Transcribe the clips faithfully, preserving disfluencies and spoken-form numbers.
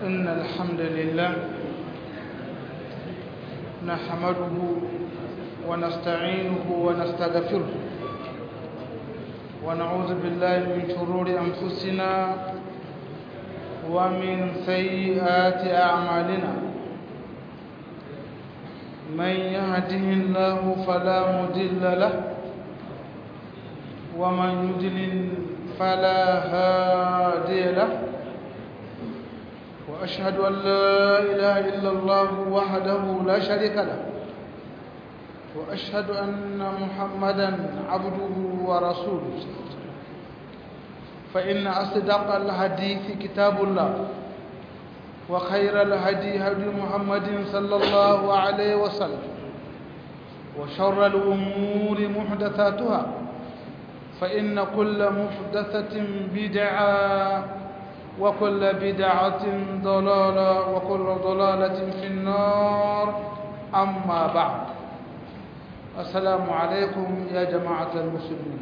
إن الحمد لله نحمده ونستعينه ونستغفره ونعوذ بالله من شرور أنفسنا ومن سيئات أعمالنا من يهده الله فلا مضل له ومن يضلل فلا هادي له وأشهد أن لا إله إلا الله وحده لا شريك له وأشهد أن محمدا عبده ورسوله فإن أصدق الحديث كتاب الله وخير الهدي هدي محمد صلى الله عليه وسلم وشر الأمور محدثاتها فإن كل محدثة بدعة وكل بدعة ضلالة وكل ضلالة في النار أما بعد السلام عليكم يا جماعة المسلمين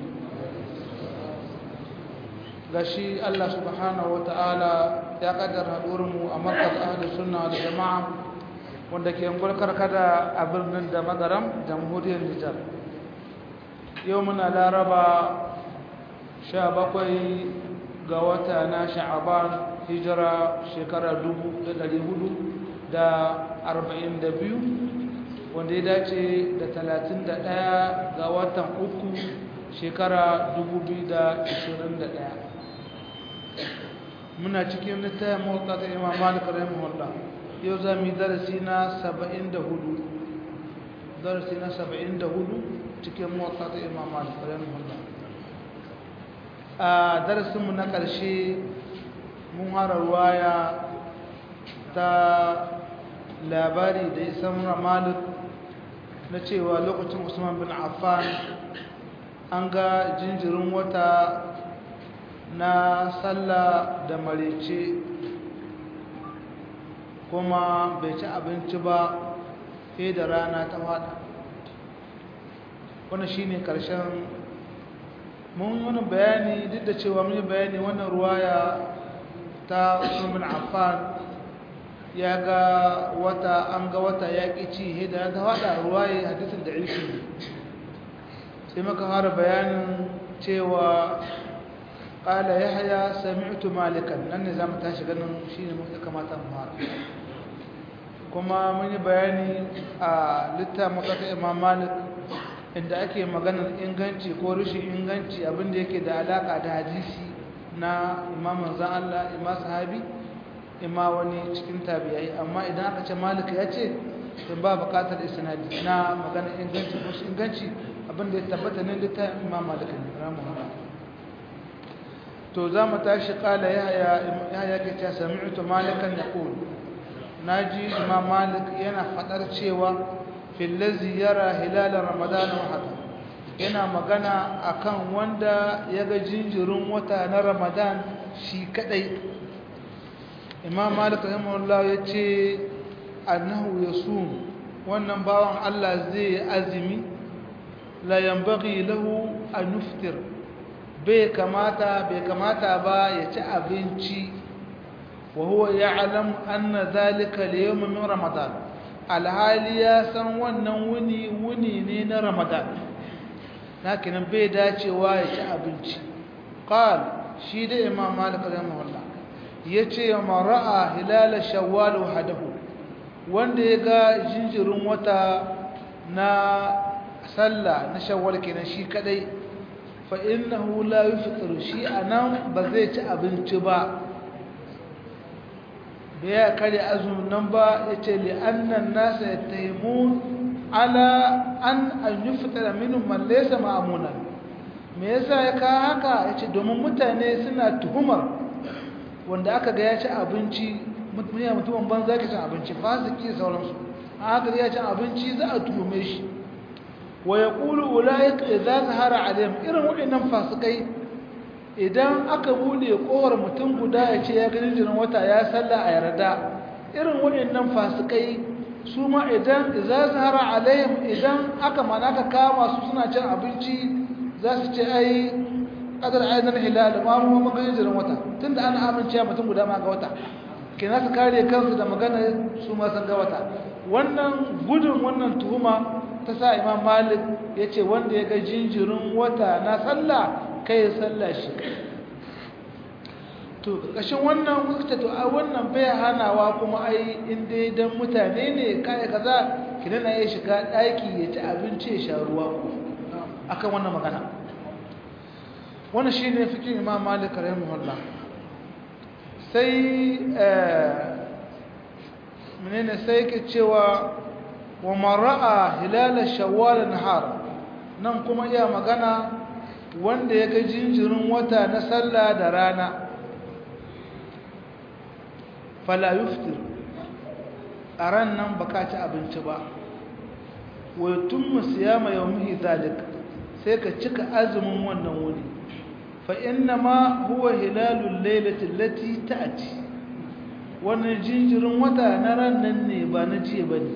gashi Allah subhanahu wa ta'ala ya kaddara haɗurinmu a markaz ahlus sunna da jama'a wanda ke ngulkar kada a birnin da magaram jamhuriyar Nijar yau muna laraba sha bakwai ga wata na sha'aban hijira shekara dubu da ɗari hudu da arba'in da biyu wanda ya dace da talatin da ɗaya ga watan uku shekara dubu biyu da ashirin da ɗaya muna cikin littafin motsa ta imam malik rahimahullah yau za mu yi darasi na saba'in da hudu darasi na saba'in da hudu cikin motsa ta imam malik rahimahullah a darasinmu na ƙarshe mun hara ruwaya ta labari da isan malik na cewa lokacin usman bin affan an ga jinjirin wata na sallah da marece kuma bai ci abinci ba sai da rana ta fada wannan shine karshen mun yi bayani duk da cewa mun yi bayani wannan ruwaya ta Usman bin Affan ya ga wata an ga wata ya ci sai da ta fada ruwaya hadisin da ilmi sai muka fara bayanin cewa قال يحيى سمعت مالكا nan ne zamu tashi ganin shine mu kamata mu fara kuma mun yi bayani a littafin maka Imam Malik inda ake maganar inganci ko rushin inganci abinda yake da alaka da hadisi na Imam manzon Allah imam sahabi imma wani cikin tabi'ai amma idan aka ce Malik ya ce to ba bukatar isnadi na maganar inganci ko inganci abinda ya tabbata ne littafin Imam Malik rahimahullah to za mu tashi kala yahya ke ta sami'tu malikan yaqul naji imam malik yana fadar cewa fil ladzi yara hilal ramadan wahda yana magana akan wanda yaga jinjirin wata na ramadan shi kadai imam malik rahimahullah yace annahu yasum wannan bawan Allah zai azumi la yanbaghi lahu an yuftir bai kamata bai kamata ba ya ci abinci wa huwa ya'lam anna zalika al-yawm min ramadan alhali ya san wannan wuni wuni ne na ramadan lakin bai dacewa ya ci abinci qal shi da imam malik rahimahullah yace ma ra'a hilal shawwal wahdahu wanda ya ga jinjirin wata na sallah na shawwal kenan shi kadai فإنه لا يفطر شيئا بزيت أبنت با بيا كلي أزم النبا يتلي أن الناس يتهمون على أن أن يفطر منهم من ليس مأمونا me yasa ya ka haka yace domin mutane suna tuhumar wanda aka ga ya ci abinci mutum mutumin banza ke cin abinci fasiki sauransu haka ya ci abinci za a tuhume shi wa yaqulu ulaika idza zahara alaihim irin wadannan fasikai idan aka bude kowar mutum guda ya ce ya gani jirin wata ya salla a yarda irin wadannan fasikai su ma idan idza zahara alaihim idan aka manaka kama su suna cin abinci za su ce ai qadar ayyana hilal ma mu mun gani jirin wata tunda ana amince mutum guda ma ga wata kina su kare kansu da magana su ma san ga wata wannan gudun wannan tuhuma ta sa Imam Malik yace wanda ya ga jinjirin wata na sallah kai ya sallah shi to kashin wannan wukta to a wannan bai hanawa kuma ai in dai dan mutane ne kai kaza kidan ya shiga daki ya ci abinci ya sha ruwa ko akan wannan magana wannan shine fikin Imam Malik rahimahullah sai menene sai ke cewa wa mar'a hilal shawwal nahar nan kuma iya magana wanda ya ga jinjirin wata na sallah da rana fala yuftir aran nan baka ci abinci ba wa yutimmu siyama yawmihi zalik sai ka cika azumin wannan wuni fa inna ma huwa hilalul laylati allati ta'ti wannan jinjirin wata na ran nan ne ba na jiya bane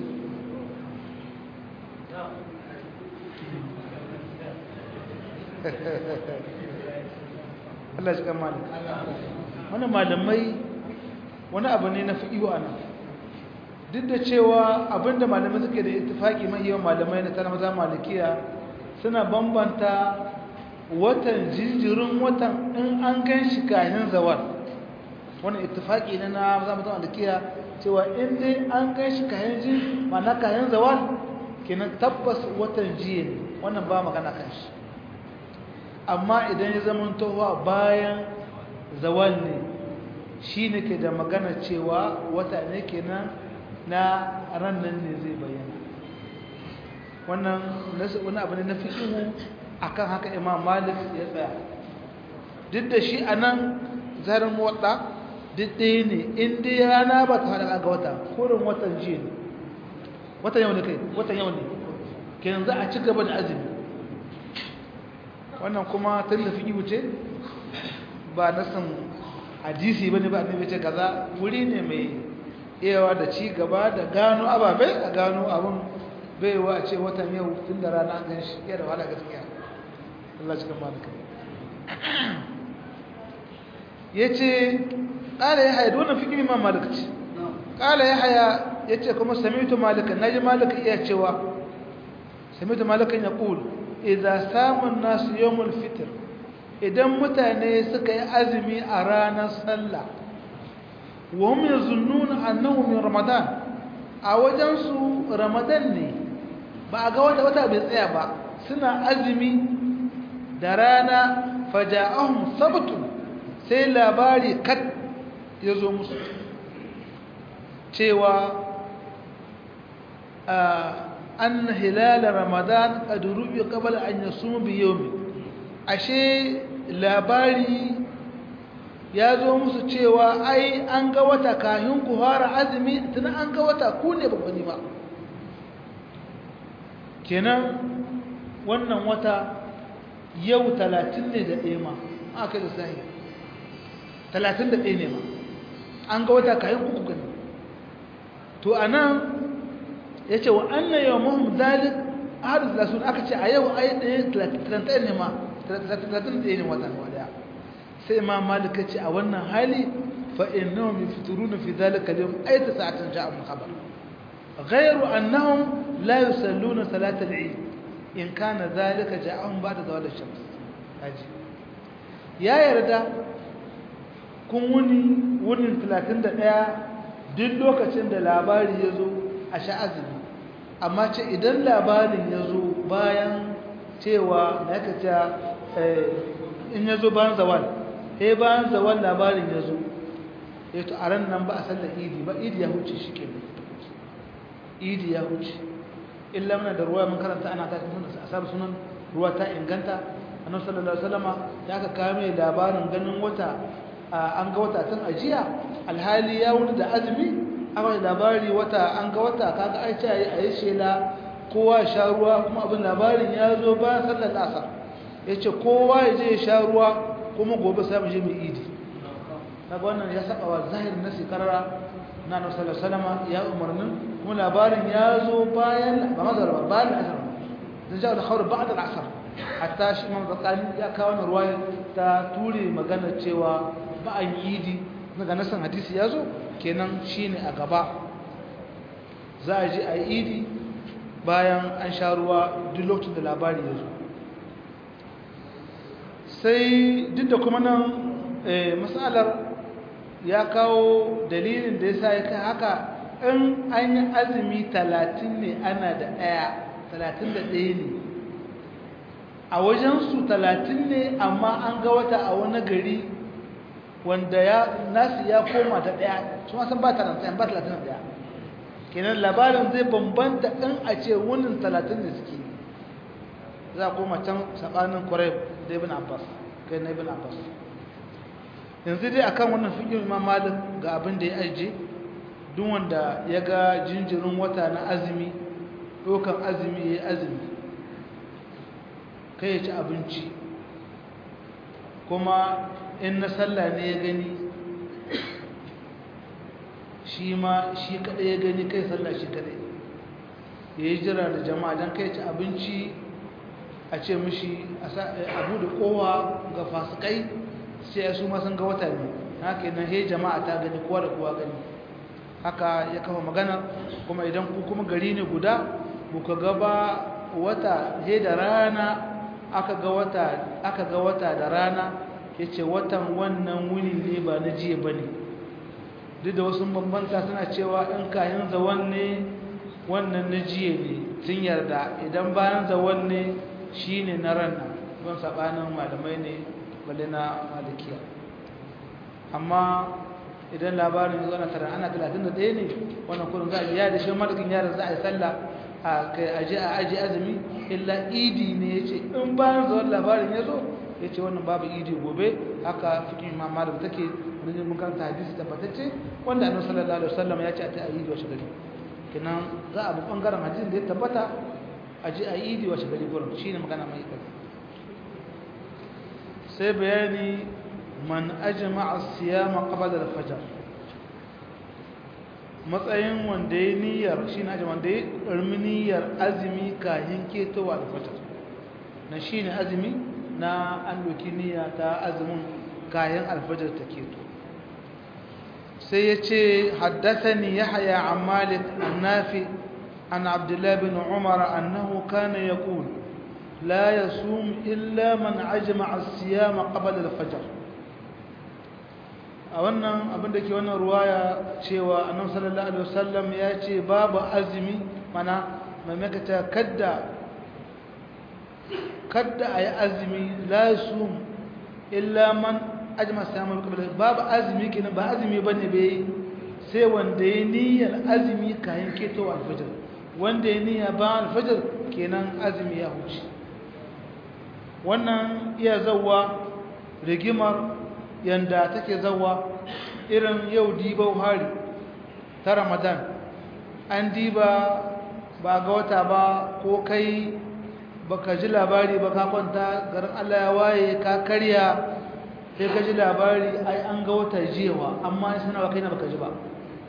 Allah shi kan malik wannan malamai wani abu ne na fiqhu anan duk da cewa abinda malamai suke da ittifaki mai yawan malamai na tana maza malikiya suna bambanta watan jinjirin watan in an gan shi kayan zawal wannan ittifaki ne na maza maza malikiya cewa in dai an gan shi kayan jin ma'ana kayan zawal kenan tabbas watan jiya ne wannan ba magana kan shi amma idan ya zama towa bayan zawal ne shi ne ke da magana cewa wata ne kenan na rannan ne zai bayyana wannan wani abu ne na fiƙihu akan haka Imam Malik ya tsaya duk da shi anan zarin wata duk ɗaya ne in dai rana ba ta haɗa ga wata kurin watan jiya ne watan yau ne kai watan yau ne kenan za a ci gaba da azumi wannan kuma tun da fiƙihu ce ba nasan hadisi bane ba annabi ce kaza wuri ne mai iyawa da ci gaba da gano ababe a gano abun baiwa a ce watan yau tun da rana an gan shi iya da wahala gaskiya Allah shi kan malaka yace qala ya haya wannan fikri ma malakaci qala ya haya yace kuma sami'tu malikan naji malaka iya cewa sami'tu malikan yaqul idza sama an-nas yawm al-fitr idan mutane suka yi azumi a ranar sallah wa hum yazunnuna annahu min ramadan a wajen su ramadan ne ba ga wata wata bai tsaya ba suna azumi da rana faja'ahum sabtu sai labari kat yazo musu cewa anna hilal ramadan qad ru'ya qabla an yasum bi yawmi ashe labari ya zo musu cewa ai an ga wata kahin ku fara azumi tun an ga wata ku ne babbani ba kenan wannan wata yau talatin ne da ɗaya ma aka da sahi talatin da ɗaya ne ma an ga wata kahin ku gani to anan ya ce wa annan yau mahim zalik hadis lasun aka ce a yau ai ɗaya talatin ne ma talatin ɗaya ne watan wadaya sai imam malik ya ce a wannan hali fa innahum yafturuna fi dhalika al-yawm ay sa'atan ja'a al-khabar ghayru annahum la yusalluna salat al-eid in kana dhalika ja'ahum ba'da zawal ash-shams haji ya yarda kun wuni wunin talatin da ɗaya duk lokacin da labari ya zo a sha'azumi amma ce idan labarin ya zo bayan cewa na yaka ce in ya zo bayan zawal eh bayan zawal labarin ya zo ya to a ran nan ba a sallar idi ba idi ya huce shi ke idi ya huce illa muna da ruwa mun karanta ana ta sunan asabu sunan ruwa ta inganta annabi sallallahu alaihi wasallama ya aka kawo mai labarin ganin wata an ga wata tun ajiya alhali ya wuni da azumi aka labari wata an ga wata kaga ai ce ayi shela kowa ya sha ruwa kuma abin labarin ya zo bayan sallar asar yace kowa ya je ya sha ruwa kuma gobe sai mu je mu idi kaga wannan ya saba wa zahirin nasi karara na annabi sallallahu alaihi wasallama ya umarnin kuma labarin ya zo bayan ba mazar ba bayan asar da ja'a al-khawr ba'da al-asr hatta shi imam zakani ya kawo wannan ruwaya ta ture magana cewa ba an yi idi daga nasan hadisi ya zo kenan shine a gaba za a ji a yi idi bayan an sha ruwa duk lokacin da labari ya zo sai duk da kuma nan matsalar ya kawo dalilin da ya sa ya kai haka in an yi azumi talatin ne ana da ɗaya talatin da ɗaya ne a wajensu talatin ne amma an ga wata a wani gari wanda ya nasu ya koma da ɗaya su ma san ba talatin ba talatin da ɗaya kenan labarin zai bambanta in a ce wunin talatin da suke za a koma can saɓanin kwarai da ibn abbas kai na ibn abbas yanzu dai akan wannan fikin imam malik ga abin da ya aje duk wanda ya ga jinjirin wata na azumi dokan azumi ya yi azumi kai ya ci abinci kuma in na sallah ne ya gani shi ma shi kadai ya gani kai sallah shi kadai ya yi jira da jama'a don kai ci abinci a ce mishi abu da kowa ga fasikai sai ya su ma sun ga wata ne haka yana he jama'a ta gani kowa da kowa gani haka ya kafa magana kuma idan ku kuma gari ne guda buka ga ba wata he da rana aka ga wata aka ga wata da rana yace watan wannan wuni ne ba na jiya bane duk da wasu bambanta suna cewa in kayan zawan ne wannan na jiya ne sun yarda idan bayan zawan ne shine na ranna don sabanin malamai ne balle na malikiya amma idan labarin zuwa na tara ana talatin da ɗaya ne wannan kurin za a yi da shi malikin yaran za a yi sallah a kai aje a aje azumi illa idi ne ya ce in bayan zuwa labarin ya zo ya ce wannan babu idi gobe haka fikin imam malik take wani mun karanta hadisi tabbatacce wanda annabi sallallahu alaihi wasallam ya ce a ta idi washe gari kinan za a bi bangaren hadisin da ya tabbata a je a idi washe gari gurin shine magana mai kai sai bayani man ajma'a as-siyama qabla al-fajr matsayin wanda ya niyyar shine ajma wanda ya karmi niyyar azumi kahin ketowa al-fajr na shine azumi na an doki niyya ta azumin kayan al-fajr ta keto sai yace haddathani yahya an malik an-nafi an abdullah bin umar annahu kana yaqul لا يصوم إلا من أجمع الصيام قبل الفجر a wannan abin da ke wannan ruwaya cewa annabi sallallahu alaihi wasallam ya ce babu azumi mana mai makata kadda kadda ayi azumi la yasum illa man ajma siyam qabla babu azumi kina ba azumi bane bai sai wanda ya niyyar azumi kayan keto al-fajr wanda ya niyya ba al-fajr kenan azumi ya huce wannan iya zawwa rigimar yanda take zawwa irin yau diba hari ta Ramadan an diba ba ga wata ba ko kai baka ji labari ba ka kwanta garin Allah ya waye ka karya sai ka ji labari ai an ga wata jiyawa amma sai na kai na baka ji ba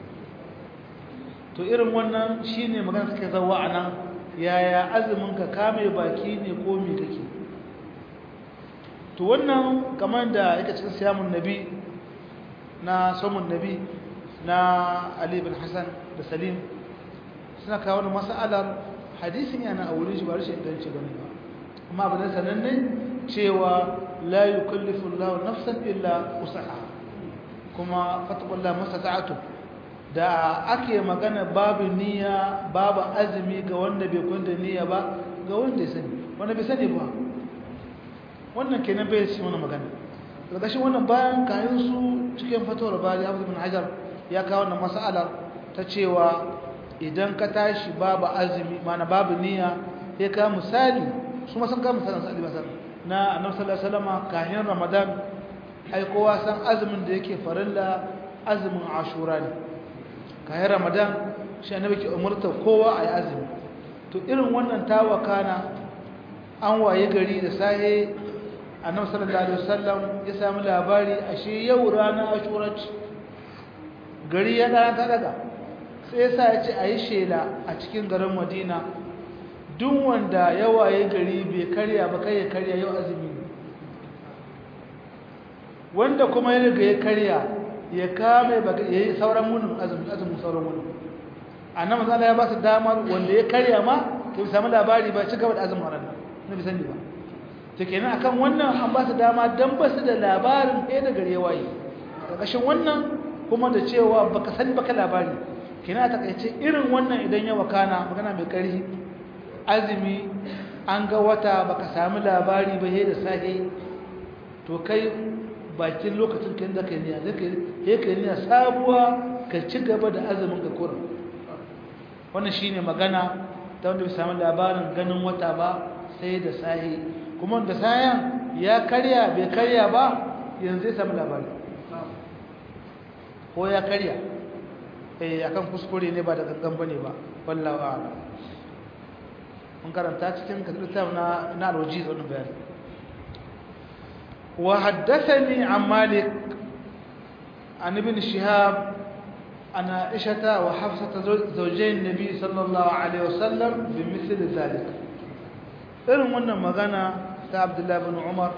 to irin wannan shine magana take zawwa anan yaya azumin ka kame baki ne ko me kake to wannan kamar da yake cikin siyamun nabi na samun nabi na Ali bin Hassan da Salim suna kawo wani mas'alar hadisin yana a wurin shi ba rashin inganci bane ba amma abin da sananne cewa la yukallifu Allahu nafsan illa wusaha kuma fattaqullaha mastata'tu da ake magana babu niyya babu azumi ga wanda bai kwanda niyya ba ga wanda ya sani wanda bai sani ba wannan kenan bai shi wannan magana daga shi wannan bayan kayan su cikin fatawar bari Abu Ibn Hajar ya kawo wannan mas'alar ta cewa idan ka tashi babu azumi mana babu niyya sai ka misali su ma san ka misalan sai basar na Annabi sallallahu alaihi wasallam kayan Ramadan ai kowa san azumin da yake farilla azumin Ashura ne kayan Ramadan shi Annabi ke umurta kowa ayi azumi to irin wannan tawakana an waye gari da sahe Annabi sallallahu alaihi wasallam ya samu labari ashe yau rana Ashura ce gari ya dana ta daga sai yasa ya ce ayi shela a cikin garin Madina duk wanda ya waye gari bai karya ba kai ya karya yau azumi wanda kuma ya riga ya karya ya kame baka yayi sauran munin azumi azumin sauran munin annabi sallallahu ya ba su damar wanda ya karya ma to bi samu labari ba ci gaba da azumin ranar ne bi sani ba to kenan akan wannan an ba su dama dan ba su da labarin ɗaya da gare waye ƙarƙashin wannan kuma da cewa baka sani baka labari kenan a takaice irin wannan idan ya wakana magana mai ƙarfi azumi an ga wata baka sami labari ba he da sahi to kai bakin lokacin kan da kai niyya zaka he kai niyya sabuwa ka ci gaba da azumin ka kurin wannan shine magana ta wanda bai sami labarin ganin wata ba sai da sahi kuma da sayan ya karya bai karya ba yanzu zai sami labari ko ya karya eh akan kuskure ne ba da gangan bane ba wallahi a'lam mun karanta cikin kitab na na al-wajiz wannan bayani wa haddathani an malik an ibn shihab ana aisha wa hafsa zawjayn nabi sallallahu alaihi wasallam bimithli zalik irin wannan magana ta abdullahi ibn umar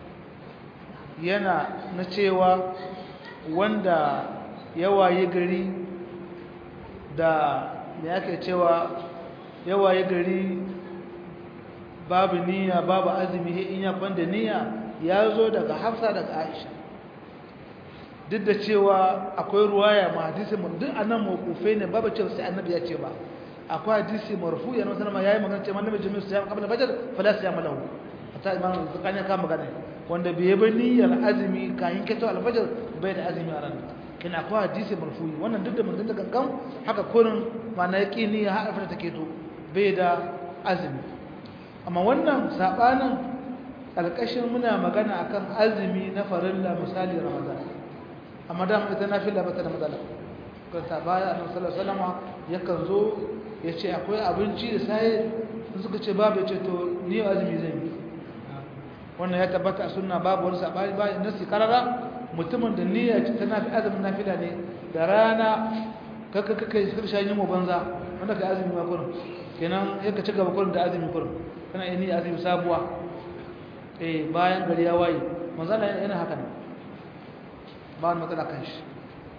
yana na cewa wanda yawaye gari da me yake cewa yawaye gari babu niyya babu azumi in ya kwanda niyya ya zo daga hafsa daga aisha duk da cewa akwai ruwaya ma hadisi mun duk anan mawqufai ne babu cewa sai annabi ya ce ba akwai hadisi marfu ya nuna ma yayi magana cewa annabi jami'u siyam qabla fajr fala siyam lahu hatta imam zakani ka magana wanda bai yi niyyar azumi kayan kato al-fajr bai da azumi a ranar kin akwai hadisi marfu wannan duk da mun da gangan haka kurin ma na yaki niyya har fara take to bai da azumi amma wannan sabanin alƙashin muna magana akan azumi na farilla misali ramadan amma da ita nafila bata da matsala kan ta baya annabi sallallahu alaihi wasallam yakan zo yace akwai abinci da sai suka ce babu yace to ni azumi zan yi wannan ya tabbata a sunna babu wani sabani ba nasi karara mutumin da niyya ta nafi azumin nafila ne da rana kaka kaka sai yin mu banza wanda kai azumi ma kurin kenan sai ka ci gaba kurin da azumi kurin kana yin azumi sabuwa eh bayan gari ya waye manzo Allah yana haka ne ba wani matsala kan shi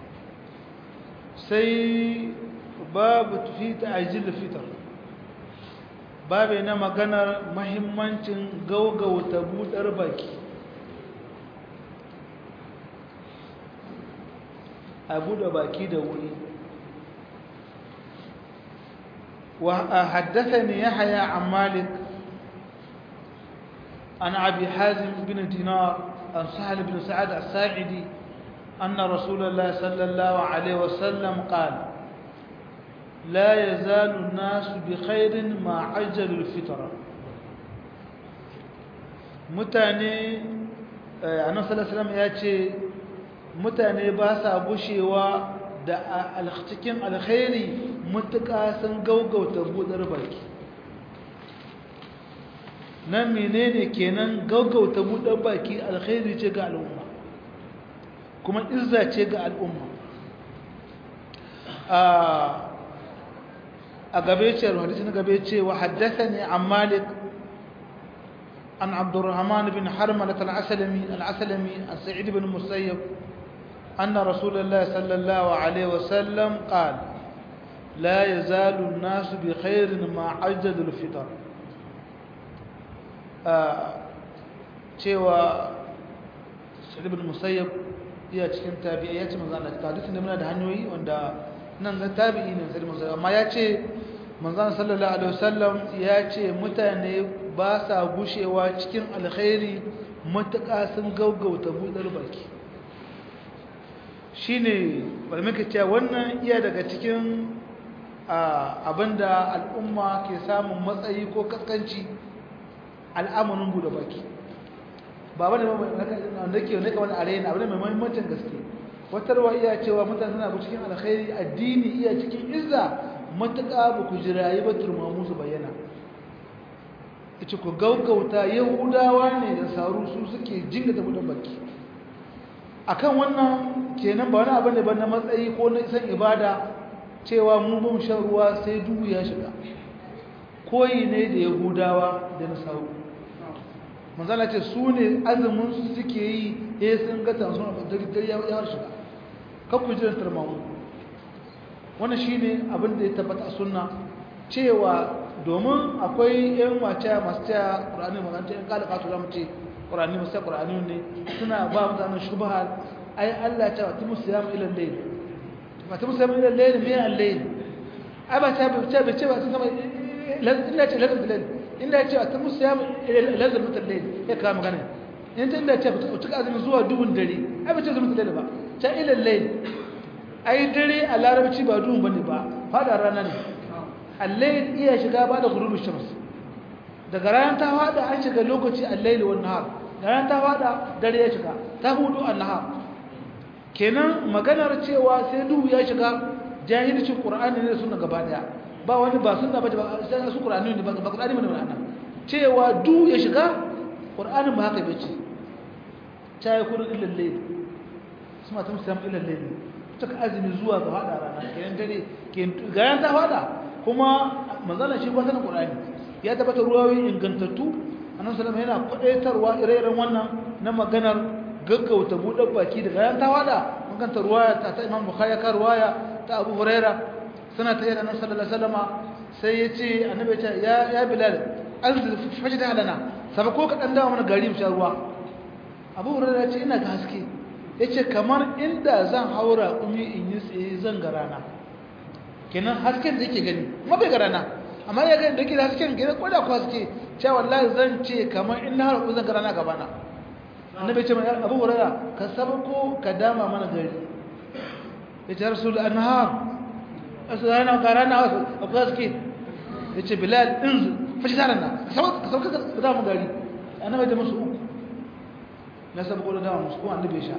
sai babu fi ta'jil fitr babu na maganar muhimmancin gaugauta budar baki a buɗe baki da wuri wa haddathani yahya an malik an abi hazim bin dinar an sahal bin sa'ad as-sa'idi anna rasulullah sallallahu alaihi wasallam qala لا يزال الناس بخير ما عجل الفطر mutane annabi sallallahu alaihi wasallam ya ce mutane ba sa gushewa da cikin alkhairi mutuka sun gaugauta budar baki nan menene kenan gaugauta budar baki alkhairi ce ga al'umma kuma izza ce ga al'umma a gabe ce hadisi na gabe ce wa haddathani an malik an abdurrahman bin harmalah al-aslami al-aslami an sa'id bin musayyib anna rasulullah sallallahu alaihi wasallam qala la yazalu an-nas bi khairin ma ajjadu al-fitr cewa sa'id bin musayyib ya cikin tabi'i ya ce manzo Allah hadisin da muna da hanyoyi wanda nan da tabi'i ne sai manzo amma ya ce manzo sallallahu alaihi wasallam ya ce mutane ba sa gushewa cikin alkhairi mutaka sun gaugauta budar baki shine bari muke cewa wannan iya daga cikin abinda al'umma ke samun matsayi ko kaskanci al'amarin bude baki ba wani wanda ke ne kamar arena abin mai muhimmancin gaske wata ruwa iya cewa mutane suna cikin alkhairi addini iya cikin izza matuƙa ba ku jirayi ba turmamu su bayyana ita ku gaugauta yahudawa ne da saru su suke jinga ta budan baki akan wannan kenan ba wani abin da ba na matsayi ko na isan ibada cewa mu bin shan ruwa sai duhu ya shiga koyi ne da yahudawa da nasaru manzala ce su ne azumin su suke yi eh sun ga tansun a dare ya shiga kakku jiran tarmamu wannan shine abin da ya tabbata a sunna cewa domin akwai yan wace masu cewa Qur'ani magana yan kala kasu zamu ce Qur'ani musa Qur'ani ne suna ba mutanen shubha ai Allah ya ce wa tumu siyam ila al-layl wa tumu siyam ila al-layl me al-layl ai ba ta ba ta ba ce ba sun zama illa ce lazim al-layl inda ya ce wa tumu siyam ila lazim al-layl ya ka magana in ta inda ce ba ta azumi zuwa dubun dare ai ba ce lazim al-layl ba ta ila al-layl ai dare a larabci ba duhun bane ba fada rana ne al-layl iya shiga ba da ghurubi shams daga ran ta fada an shiga lokaci al-layl wan nahar da ran ta fada dare ya shiga ta hudu an-nahar kenan maganar cewa sai duhu ya shiga jahilcin qur'ani ne sunna gaba daya ba wani ba sunna ba sai su qur'ani ne ba qur'ani ne ba cewa duhu ya shiga qur'anin ba haka bace ta yi kudu illa al-layl suma ta musam illa al-layl taka azumi zuwa ga hada rana kenan dare gayan ta fada kuma manzala shi ba sanin qur'ani ya tabbata ruwayoyi ingantattu annabi sallallahu alaihi wasallam yana kwadaitarwa ire-iren wannan na maganar gaggauta buɗe baki da gayan ta fada maganta ruwaya ta ta Imam Bukhari ka ruwaya ta Abu Huraira sana ta yana sallallahu alaihi wasallam sai yace annabi ya ce ya ya Bilal anzil fajda lana sabako ka dan dawo mana gari mu sha ruwa Abu Huraira ya ce ina ga haske yace kamar inda zan haura kumi in yi tsaye zan ga rana kenan hasken da yake gani kuma bai ga rana amma ya ga da yake hasken kenan ko da ko haske cewa wallahi zan ce kamar in na haura zan ga rana gaba na annabi ce Abu Hurairah ka sabko ka dama mana gari yace rasul anhar asana ga rana abu haske yace Bilal din fashi zarana ka sabko ka sabko ka dama gari annabi da musu uku na sabko da dama musu ko annabi ya sha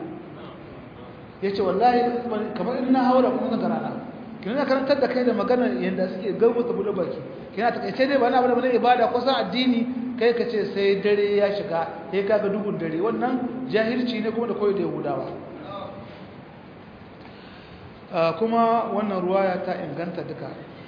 yace wallahi kamar in na haura kuma zan rana kina karantar da kai da magana yanda suke gauba ta bude baki kina takaice dai ba na bane ibada ko san addini kai kace sai dare ya shiga sai kaga dugun dare wannan jahilci ne kuma da koyo da Yahudawa kuma wannan ruwaya ta inganta duka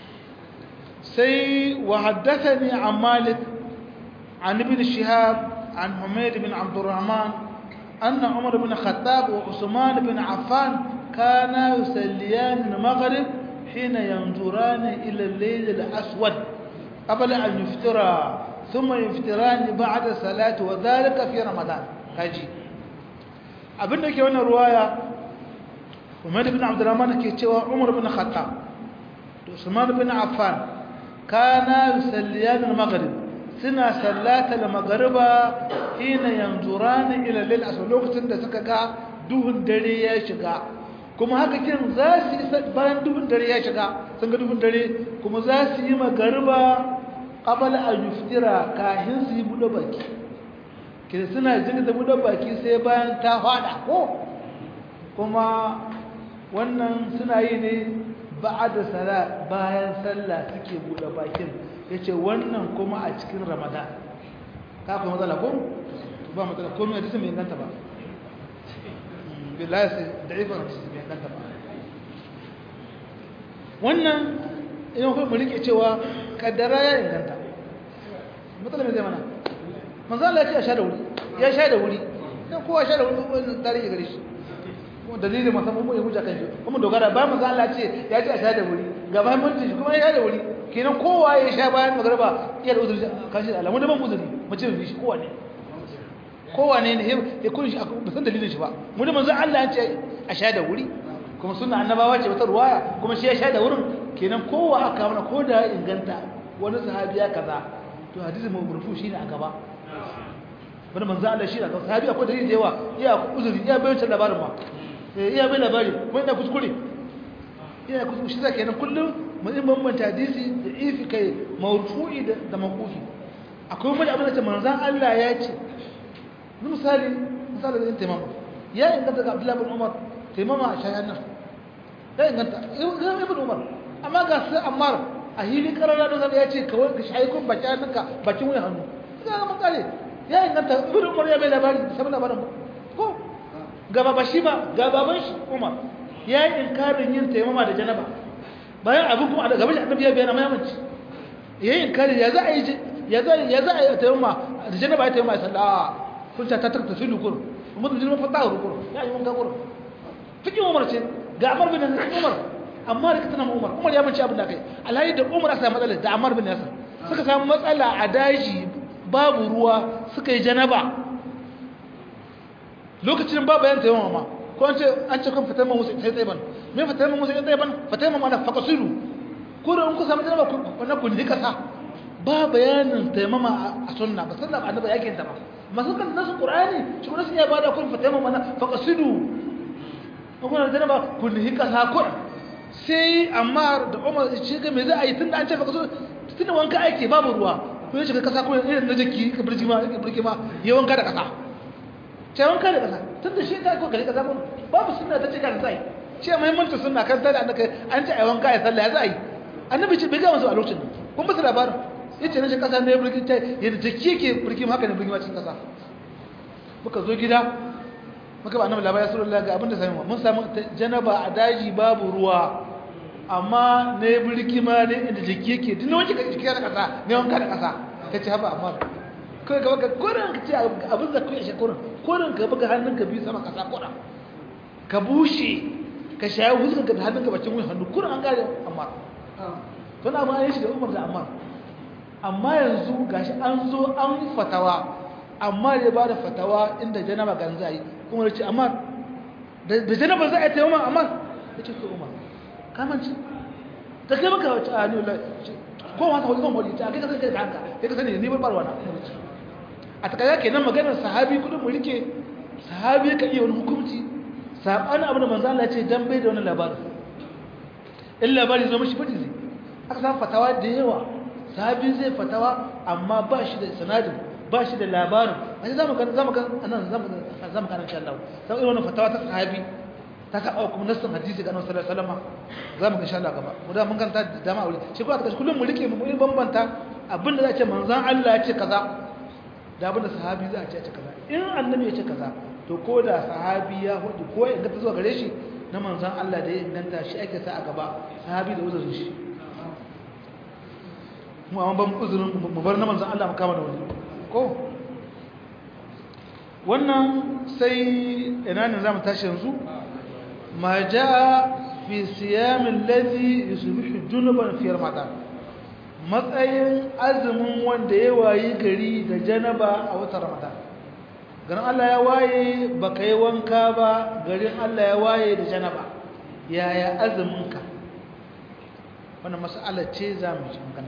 sai wa haddathani an Malik an ibn Shihab an Humayd bin Abdurrahman أن عمر بن الخطاب وعثمان بن عفان كانا يصليان المغرب حين ينظران إلى الليل الأسود قبل أن يفطرا ثم يفطران بعد الصلاة وذلك في رمضان كاجي abinda ke wannan ruwaya Umar ibn Abdurrahman ke cewa Umar ibn Khattab da Usman ibn Affan kana yusalliyan al-maghrib suna sallata al-maghriba hina yanzurani ila al-layl asr lokacin da suka ga duhun dare ya shiga kuma haka kin za su yi bayan duhun dare ya shiga sun ga duhun dare kuma za su yi maghriba qabla an yuftira kahin su yi bude baki kin suna jin da bude baki sai bayan ta fada ko kuma wannan suna yi ne ba'da sala bayan sallah suke bude bakin yace wannan kuma a cikin Ramadan ka kuma matsala ko ba matsala ko me hadisi mai inganta ba billahi sai da'ifa hadisi mai inganta ba wannan idan kuma mu rike cewa kaddara ya inganta matsala mai zai mana manzo Allah ya ce a sha da wuri ya sha da wuri dan kowa sha da wuri wannan tarihi gare shi ko dalilin musamman mu ya huja kan shi kuma dogara ba manzo Allah ya ce ya ce a sha da wuri gaba mun ji kuma ya sha da wuri kenan kowa ya sha bayan magarba iya da uzuri kashi da alamu da ban uzuri mace bi shi kowa ne kowa ne ne ya kun shi ba san dalilin shi ba mu da manzo Allah ya ce a sha da wuri kuma sunna annabawa ce wata ruwaya kuma shi ya sha da wurin kenan kowa aka mana ko da inganta wani sahabi ya kaza to hadisi mawrufu shine a gaba bari manzo Allah shi da sahabi akwai dalili da yawa iya uzuri iya bayyana labarin ma iya bayyana labari ko ina kuskure iya kuskure shi zaka kenan kullum mun bambanta hadisi da ifi kai mawru'i da mawqufi akwai wani abin da manzon Allah ya ce misali misali da intimam ya inganta ga Abdullah bin Umar timama a shayan nan ya inganta ibn Umar amma ga sai Ammar a hili karara da ya ce kawai ka shayi kun baki hannunka bakin wani hannu ga mun kare ya inganta ibn Umar ya bai labari sai labarin ko gaba bashi ba ga baban shi Umar ya yi inkarin yin taimama da janaba bayan abin kuma a gaban annabi ya bayyana mayamanci yayin kare ya za a yi ya za ya za a yi taimama da janaba ya taimama sallah kun ta ta ta filu kur mun da jirma fata rukur ya yi mun ga kur fikin Umar ce ga Ammar bin Umar amma da katana Umar Umar ya mance abin da kai alhaji da Umar aka samu matsala da Ammar bin Yasir suka samu matsala a daji babu ruwa suka yi janaba lokacin babu yan tayammum ma ko an ce an ce kun fitar mu sai sai ban me fitar mu sai sai ban fitar mu ana faqasiru ko da in ku samu janaba ku wannan ku ni kasa ba bayanin tayammama a sunna ba sallallahu annabi yake ta ba masakan nasu qur'ani shi kuma sun ya bada kun fitar mu mana faqasiru ko da janaba ku ni kasa ko sai Ammar da Umar shi ga me za a yi tunda an ce faqasiru tunda wanka ake babu ruwa ko ya shiga kasa ko irin na jiki ka birki ma ka birki ma ya wanka da kasa ce wanka da kasa tunda shi ta ko gari kasa babu sunna ta ce kan sai ce muhimmancin sunna kan sai annabi an ce ai wanka ya sallah ya zai annabi ce bai ga musu a lokacin kun ba su labarin yace ne shi kasa ne birki ta yadda jiki yake birki ma haka ne birki ma cikin kasa muka zo gida muka ba annabi labarin sallallahu ga abinda sai mun samu janaba a daji babu ruwa amma ne birki ma ne inda jiki yake dinne wanke jiki da kasa ne wanka da kasa kace haba amma kai ga baka kurin ka ce abin da kai shi kurin kurin ka buga hannunka biyu sama kasa kurin ka bushe ka shayi huskanka da hannunka bacin wuyan hannu kurin an gare amma tun amma ya shiga umar da amma amma yanzu gashi an zo an fatawa amma ya ba da fatawa inda janaba gan zai kuma ya ce amma da janaba za a yi taimama amma ya ce to umar kamanci ta kai maka wacce a ne ko wata wani kan wani ta kai ka sani da haka kai ka sani ne barbarwa na a takaya kenan maganar sahabi kudin mu rike sahabi ka iya wani hukunci sabanin abin da manzo Allah ya ce dan bai da wani labari in labari zo mishi fadi zai aka samu fatawa da yawa sahabi zai fatawa amma ba shi da sanadin ba shi da labarin a sai zamu ga zamu ga anan zamu zamu ga insha Allah sai irin wannan fatawa ta sahabi ta saba kuma nassin hadisi ga Annabi sallallahu alaihi wasallam zamu ga insha Allah gaba mu da mun kanta da dama aure shi kuma kullum mu rike mu bambanta abin da za a ce manzon Allah ya ce kaza da abinda sahabi za a ce kaza in annabi ya ce kaza to ko da sahabi ya hudu ko ya gata zuwa gare shi na manzon Allah da ya inganta shi ake sa a gaba sahabi da uzurin shi mu amma ban uzurin mu bar na manzon Allah mu kama da wani ko wannan sai ina ne zamu tashi yanzu ma jaa fi siyam alladhi yusbihu junuban fi ramadan matsayin azumin wanda ya wayi gari da janaba a watan ramadan garin Allah ya waye baka yi wanka ba garin Allah ya waye da janaba yaya azuminka wannan mas'ala ce za mu ci magana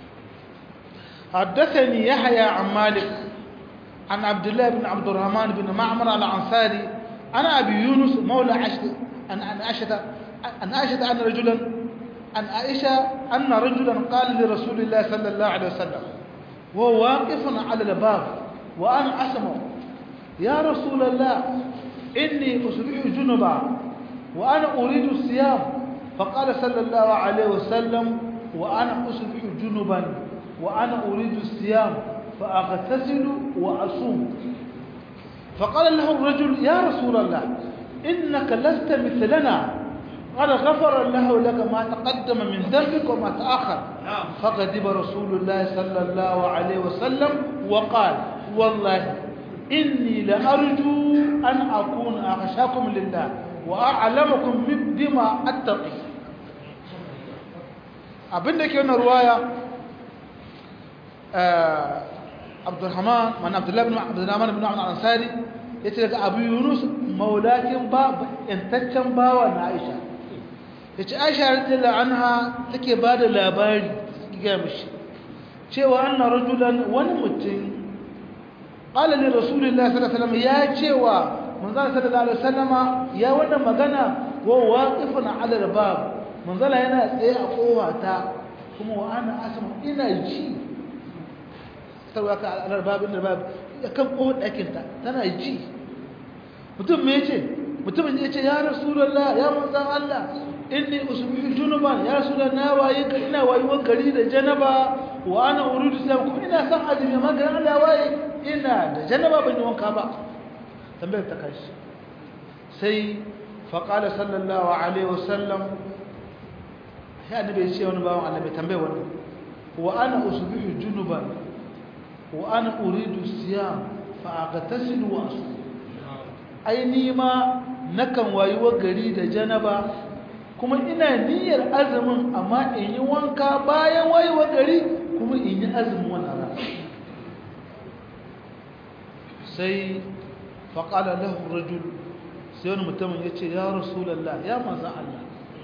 حدثني يحيى عن مالك عن عبد الله بن عبد الرحمن بن معمر الأنصاري عن أبي يونس مولى عائشة أن عائشة أن عائشة أن رجلا عن عائشة أن رجلا قال لرسول الله صلى الله عليه وسلم وهو واقف على الباب وأنا أسمع يا رسول الله إني أصبح جنبا وأنا أريد الصيام فقال صلى الله عليه وسلم وأنا أصبح جنبا وأنا أريد الصيام فأغتسل وأصوم فقال له الرجل يا رسول الله إنك لست مثلنا قال غفر الله لك ما تقدم من ذنبك وما تأخر فغضب رسول الله صلى الله عليه وسلم وقال والله إني لأرجو أن أكون أخشاكم لله وأعلمكم بما أتقي abinda ke wannan ruwaya عبد الرحمن من عبد الله بن عبد الرحمن بن عبد الأنصاري yace daga Abu Yunus maulakin ba intaccen bawa na Aisha yace Aisha radiyallahu anha take bada labari ga mishi cewa anna rajulan wani mutum qala li rasulillahi sallallahu alaihi wasallam ya cewa manzon sallallahu alaihi wasallama ya wannan magana wa waqifun ala albab manzon yana tsaye a kowata kuma wa ana asma ina ji tarwaka ala albab inda bab kan kowar dakin ta tana ji mutum me yace mutumin yace ya rasulullah ya manzon Allah inni usbihu junuban ya rasulullah na waye ka ina wayuwar gari da janaba wa ana uridu sam kuma ina san azumi amma ga Allah waye ina da janaba ban yi wanka ba tambayar ta kai sai fa qala sallallahu alaihi wasallam ya annabi ce wani bawon annabi tambaye wannan wa ana usbihu junuban wa ana uridu siyam fa aghtasilu wa asum ai ni ma nakan wayuwa gari da janaba kuma ina niyyar azumin amma in yi wanka bayan wayuwa gari kuma in yi azumin wannan rana sai faƙala lahu rajul sai wani mutumin ya ce ya rasulallah ya manzan Allah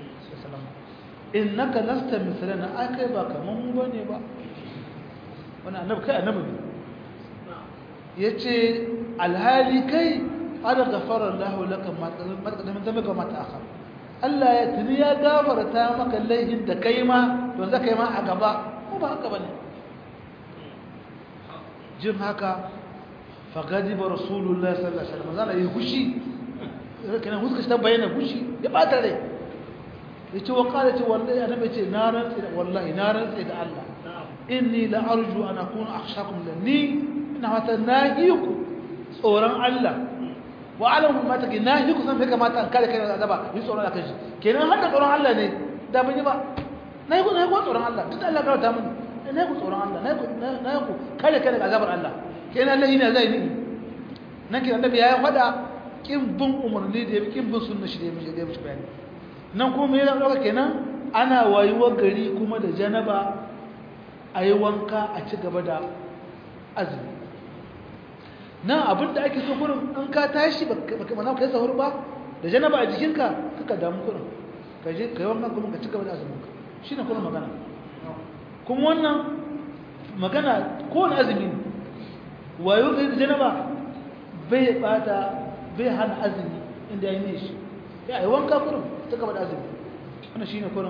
innaka lasta misalana ai kai ba kaman mu bane ba wannan annabi kai annabi ne yace alhali kai ada ghafara Allahu laka ma taqaddama dhanbaka ma ta'akhkhar Allah ya tuni ya gafarta maka laifin da kai ma to za kai ma a gaba ko ba haka bane jin haka fagadiba rasulullahi sallallahu alaihi wasallam zalla yi kushi kana huska ta bayyana kushi ya bata rai yace wa qala ce wallahi annabi ce na rantsi da wallahi na rantsi da Allah inni la arju an akuna akhshakum lani ina wata nahiku tsoron Allah wa alamu ma take nahiku san kai kamata an kare kai da azaba yi tsoron Allah shi kenan har da tsoron Allah ne da ban yi ba nahiku nahiku tsoron Allah duk Allah ka ta mun nahiku tsoron Allah nahiku nahiku kare kai da azabar Allah kenan Allah yana zai ni nan kin annabi ya faɗa kin bin umarni da ya kin bin sunna shi da ya mishi da ya mishi bayani nan kuma yana ɗauka kenan ana wayuwar gari kuma da janaba a yi wanka a ci gaba da azumi nan abinda ake so kurin in ka tashi baka mana ka yi sahur ba da janaba a jikinka kaka damu kurin ka je ka yi wanka kuma ka ci gaba da azuminka shi ne kurin magana kuma wannan magana kowane azumi wayuwar gari da janaba bai bata bai hana azumi inda ya yi ne shi ya yi wanka kurin ta gaba da azumi wannan shine kurin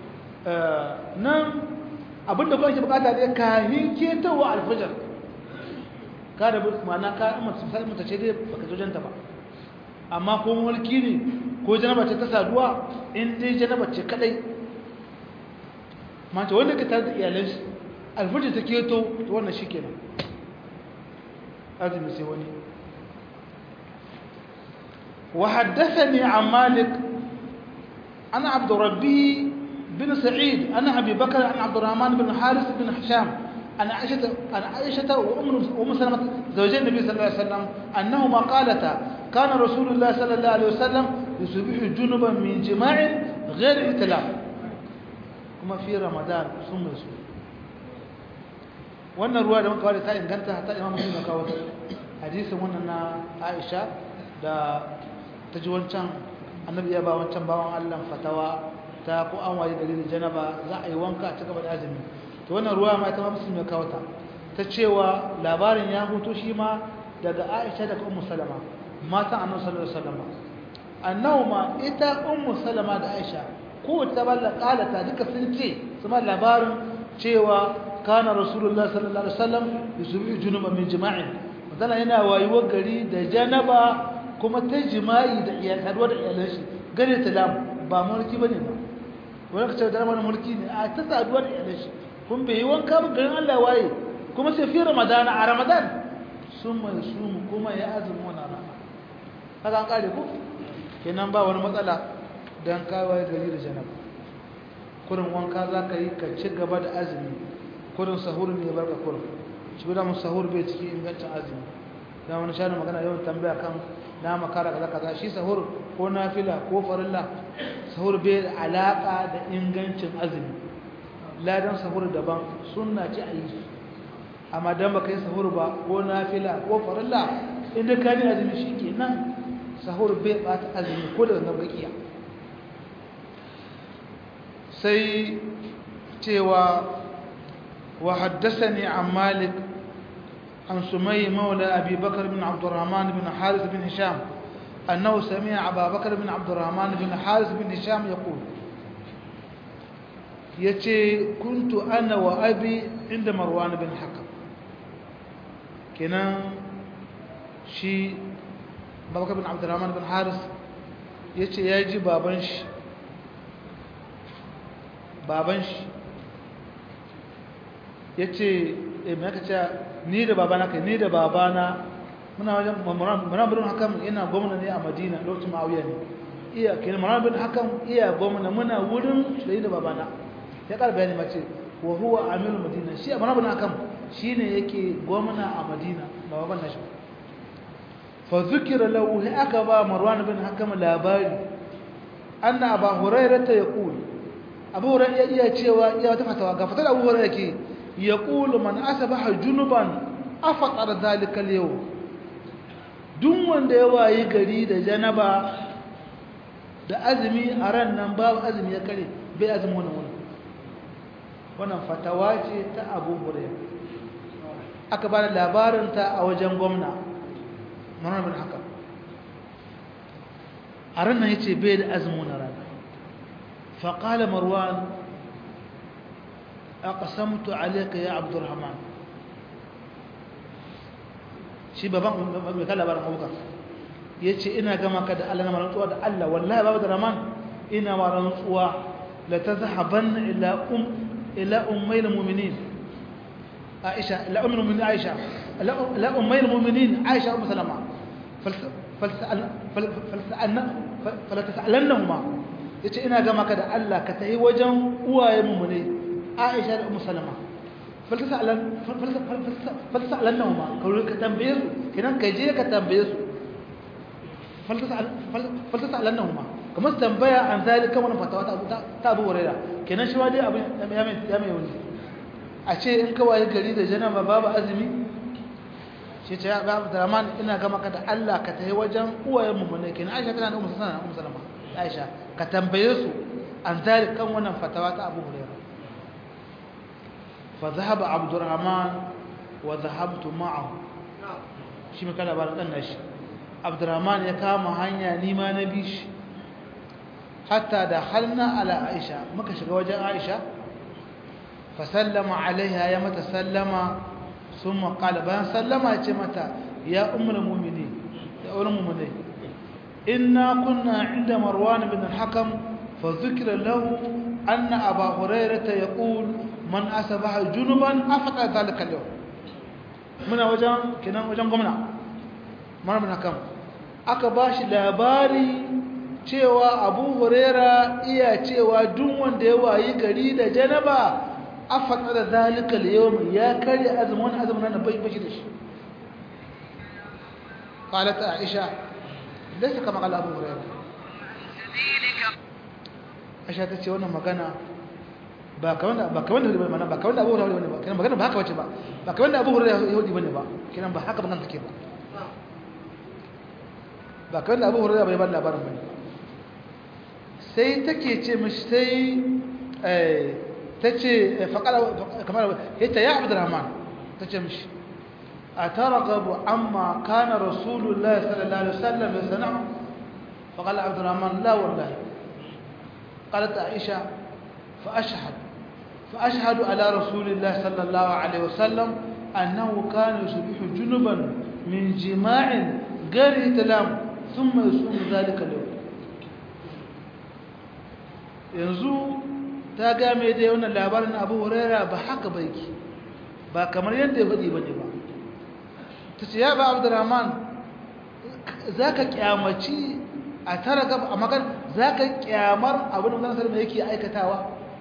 nan abinda kuma ke bukata ne kahin ketawa alfajar ka da ma'ana ka amma sai mata ce dai baka zo janta ba amma ko mulki ne ko janaba ce ta saduwa in dai janaba ce kadai mace wanda ka tare da iyalan shi alfajar ta keto to wannan shikenan azumi sai wani وحدثني عن مالك أنا عبد ربي بن سعيد أنا أبي بكر عن عبد الرحمن بن حارث بن هشام أنا عائشة أنا عائشة وأم سلمة زوجين النبي صلى الله عليه وسلم أنهما قالتا كان رسول الله صلى الله عليه وسلم يصبح جنبا من جماع غير احتلام كما في رمضان ثم يصوم وأن الرواية من قال تا إن كانت حتى الإمام مسلم قال حديث وأن عائشة da ta ji wancan annabi ya ba wancan bawan Allah fatawa ta ko an waye dalilin janaba za a yi wanka a cigaba da azumi to wannan ruwa ma ta muslim ya kawo ta ta cewa labarin ya huto shi ma daga Aisha daga Ummu Salama matan Annabi sallallahu alaihi wasallam annawma ita Ummu Salama da Aisha ko ta balla kalata duka sun ce kuma labarin cewa kana Rasulullah sallallahu alaihi wasallam yusubi junuba min jima'in madalla yana wayuwar gari da janaba kuma ta jima'i da iyal haduwa da iyalan shi gare ta lam ba mulki bane ba wani kace da mana mulki ne a ta saduwa da iyalan shi kun bai wanka ba garin Allah waye kuma sai fi Ramadan a Ramadan summa yasumu kuma ya azumi wannan rana kaga an kare ku kenan ba wani matsala dan kawai gari da janaba kurin wanka zaka yi ka ci gaba da azumi kurin sahur ne barka kurin shi da mun sahur bai ciki ingancin azumi da wani shanu magana yau tambaya kan na makara kaza kaza shi sahur ko nafila ko farilla sahur bai da alaka da ingancin azumi ladan sahur daban sunna ce a yi amma dan baka yi sahur ba ko nafila ko farilla inda ka yi azumi shikenan sahur bai bata azumi ko da nan bakiya sai cewa wa haddathani an malik عن سمي مولى أبي بكر بن عبد الرحمن بن حارث بن هشام أنه سمع أبا بكر بن عبد الرحمن بن حارث بن هشام يقول يتي كنت أنا وأبي عند مروان بن حكم كنا شي أبا بكر بن عبد الرحمن بن حارث يتي يجي بابنش بابنش يتي me aka ce ni da babana kai ni da babana muna wajen Marwan bin Hakam ina gwamna ne a Madina lokacin Muawiya ne iya kin Marwan bin Hakam iya gwamna muna wurin shi da babana ya kar bayani mace wa huwa amir Madina shi Marwan bin Hakam shine yake gwamna a Madina ba baban nashi fa zukira lahu aka ba marwan bin hakam labari anna abu hurairah yaqul abu hurairah iya cewa iya wata fatawa ga fatar abu hurairah yake yaqulu man asbaha junuban afaqara dhalika al-yawm duk wanda ya wayi gari da janaba da azumi a ran nan babu azumi ya kare bai azumi wannan wannan wannan fatawa ce ta abu hurairah aka ba da labarinta a wajen gwamna marwan bin hakam a ranar ya ce bai da azumin rana faƙala marwan a ƙasamtu alaika ya abdurrahman shi baban mai kan labarin abubakar ya ce ina gama ka da allah na marantsuwa da allah wallahi babu da raman ina marantsuwa la ta zahaban ila ummai muminin عائشة لا أم المؤمنين عائشة لا لا أمي المؤمنين عائشة أم سلمة فلسأل فلسألنا فلا تسألنهما yace ina ga maka da Allah ka tayi wajen uwaye mu ne Aisha da Ummu Salama falsalan falsalanhuma ka tambaye su kinan ka je ka tambaye su falsalanhuma kamar tambaya an zalika wannan fatawa ta Abu Hurairah kenan shi wadi abin ya mai ya mai wani a ce in kawai gari da janaba babu azumi shi ce ya babu draman ina ga maka da Allah ka tayi wajen uwayen mu ne kenan Aisha tana da Ummu Salama Ummu Salama Aisha ka tambaye su an zari kan wannan fatawa ta Abu Hurairah fa dhahaba Abdurrahman wa dhahabtu ma'ahu shi mai kada bar dan nashi Abdurrahman ya kama hanya ni ma na bi shi hatta da halna ala Aisha muka shiga wajen Aisha fa sallama alaiha ya mata sallama thumma qala bayan sallama ya ce mata ya ummul mu'minin ya ummul mu'minin inna kunna inda marwan bin al-hakam fa dhukira lahu anna aba hurairah yaqul man asbaha junuban afata dhalika al-yawm muna wajen kinan wajen gwamna marwan bin hakam aka bashi labari cewa abu hurairah iya cewa duk wanda ya wayi gari da janaba afata dhalika al-yawm ya kare azumin azumin nan bai bashi da shi qalat aisha ليس كما قال أبو هريرة أشياء تتشي وانا مغانا باكوانا باكوانا يهودي بني با باكوانا أبو هريرة يهودي بني كنا مغانا بحكا وچه با باكوانا أبو هريرة يهودي بني با كنا بحكا بغان تكي با باكوانا أبو هريرة بني با لابارن بني سي تكي تشي مش سي تتشي فقال كمان هيتا يا عبد الرحمن تتشي مش أترغب عما كان رسول الله صلى الله عليه وسلم يصنعه فقال عبد الرحمن لا والله قالت عائشة فأشهد فأشهد على رسول الله صلى الله عليه وسلم أنه كان يصبح جنبا من جماع غير احتلام ثم يصوم ذلك اليوم yanzu ta ga mai da wannan labarin Abu Hurairah ba haka baiki ba kamar yadda ya faɗi bane ba tace ya ba Abdurrahman zaka kiyamaci a taragab a magan zaka kiyamar abin da Manzon sallallahu yake aikatawa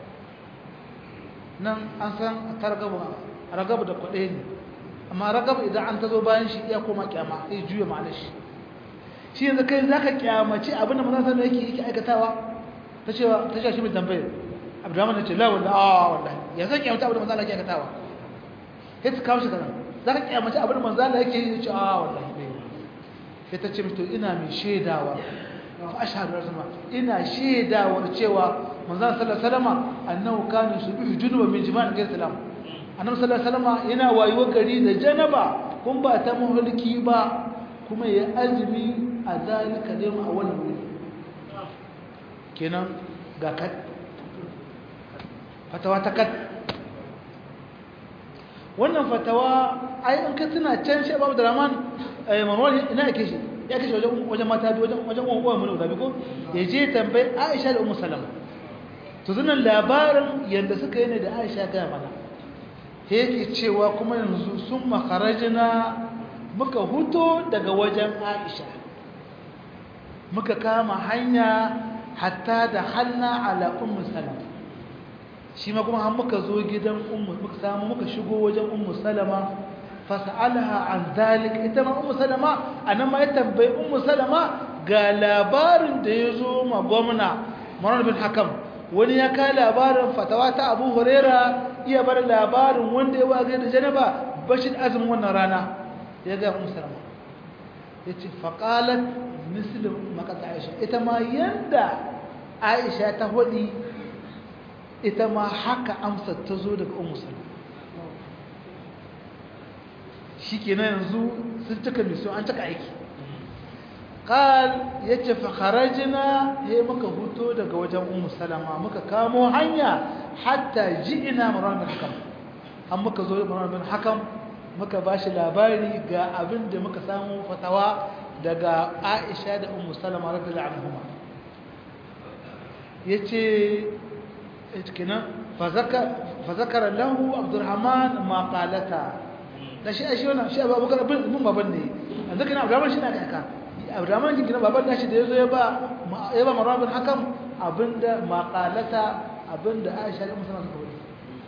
nan an san taragab ragab da kwade ne amma ragab idan an tazo bayan shi iya koma kiyama sai juya ma'anar shi shi yanzu kai zaka kiyamaci abin da Manzon sallallahu yake yake aikatawa tace tace shi mai tambaye Abdurrahman ya ce la wallahi ah wallahi ya zaka kiyamata abin da Manzon yake aikatawa sai ta kawo shi kana za ka kyamaci abin da manzo Allah yake yi ce a wallahi bai sai ta ce to ina mai shaidawa fa ashhadu rasma ina shaidawar cewa manzo sallallahu alaihi wasallam annahu kana yusubihu junuba min jima'in ghayr salam annabi sallallahu alaihi wasallam yana wayuwar gari da janaba kun ba ta mulki ba kuma ya azumi a zalika ne a wannan wuri kenan ga kat fatawa ta kat wannan fatawa ai an ka tuna can shi Abu Abdurrahman eh Marwan ina yake shi ya kashe wajen wajen mata bi wajen wajen uwan mu da bi ko ya je tambayi Aisha da Ummu Salama to zunan labarin yanda suka yi ne da Aisha ga mana yake cewa kuma yanzu sun makarajina muka huto daga wajen Aisha muka kama hanya hatta da halna ala Ummu Salama shi ma kuma har muka zo gidan ummu muka samu muka shigo wajen ummu salama fas'alaha an zalik ita ma ummu salama anan ma ya tambayi ummu salama ga labarin da yazo ma gwamna Marwan bin Hakam wani ya kai labarin fatawa ta Abu Huraira iya bar labarin wanda ya waga da janaba bashir azumin wannan rana ya ga ummu salama yace faqalat mislu maqat Aisha ita ma yanda Aisha ta hodi ita ma haka amsa ta zo daga ummu salama shikenan yanzu sun cika mission an cika aiki qal yace fa kharajna he muka huto daga wajen ummu salama muka kamo hanya hatta ji'ina Marwan bin Hakam an muka zo Marwan bin Hakam muka bashi labari ga abin da muka samu fatawa daga Aisha da ummu salama radhiyallahu anhuma yace kenan fa zakara fa zakara lahu Abdurrahman ma qalata da shi shi wannan shi Abubakar bin mun baban ne yanzu kana Abdurrahman shi na kaka Abdurrahman kin kina baban nashi da yazo ya ba ya ba Marwan bin Hakam abinda maqalata abinda Aisha da Musa suka wani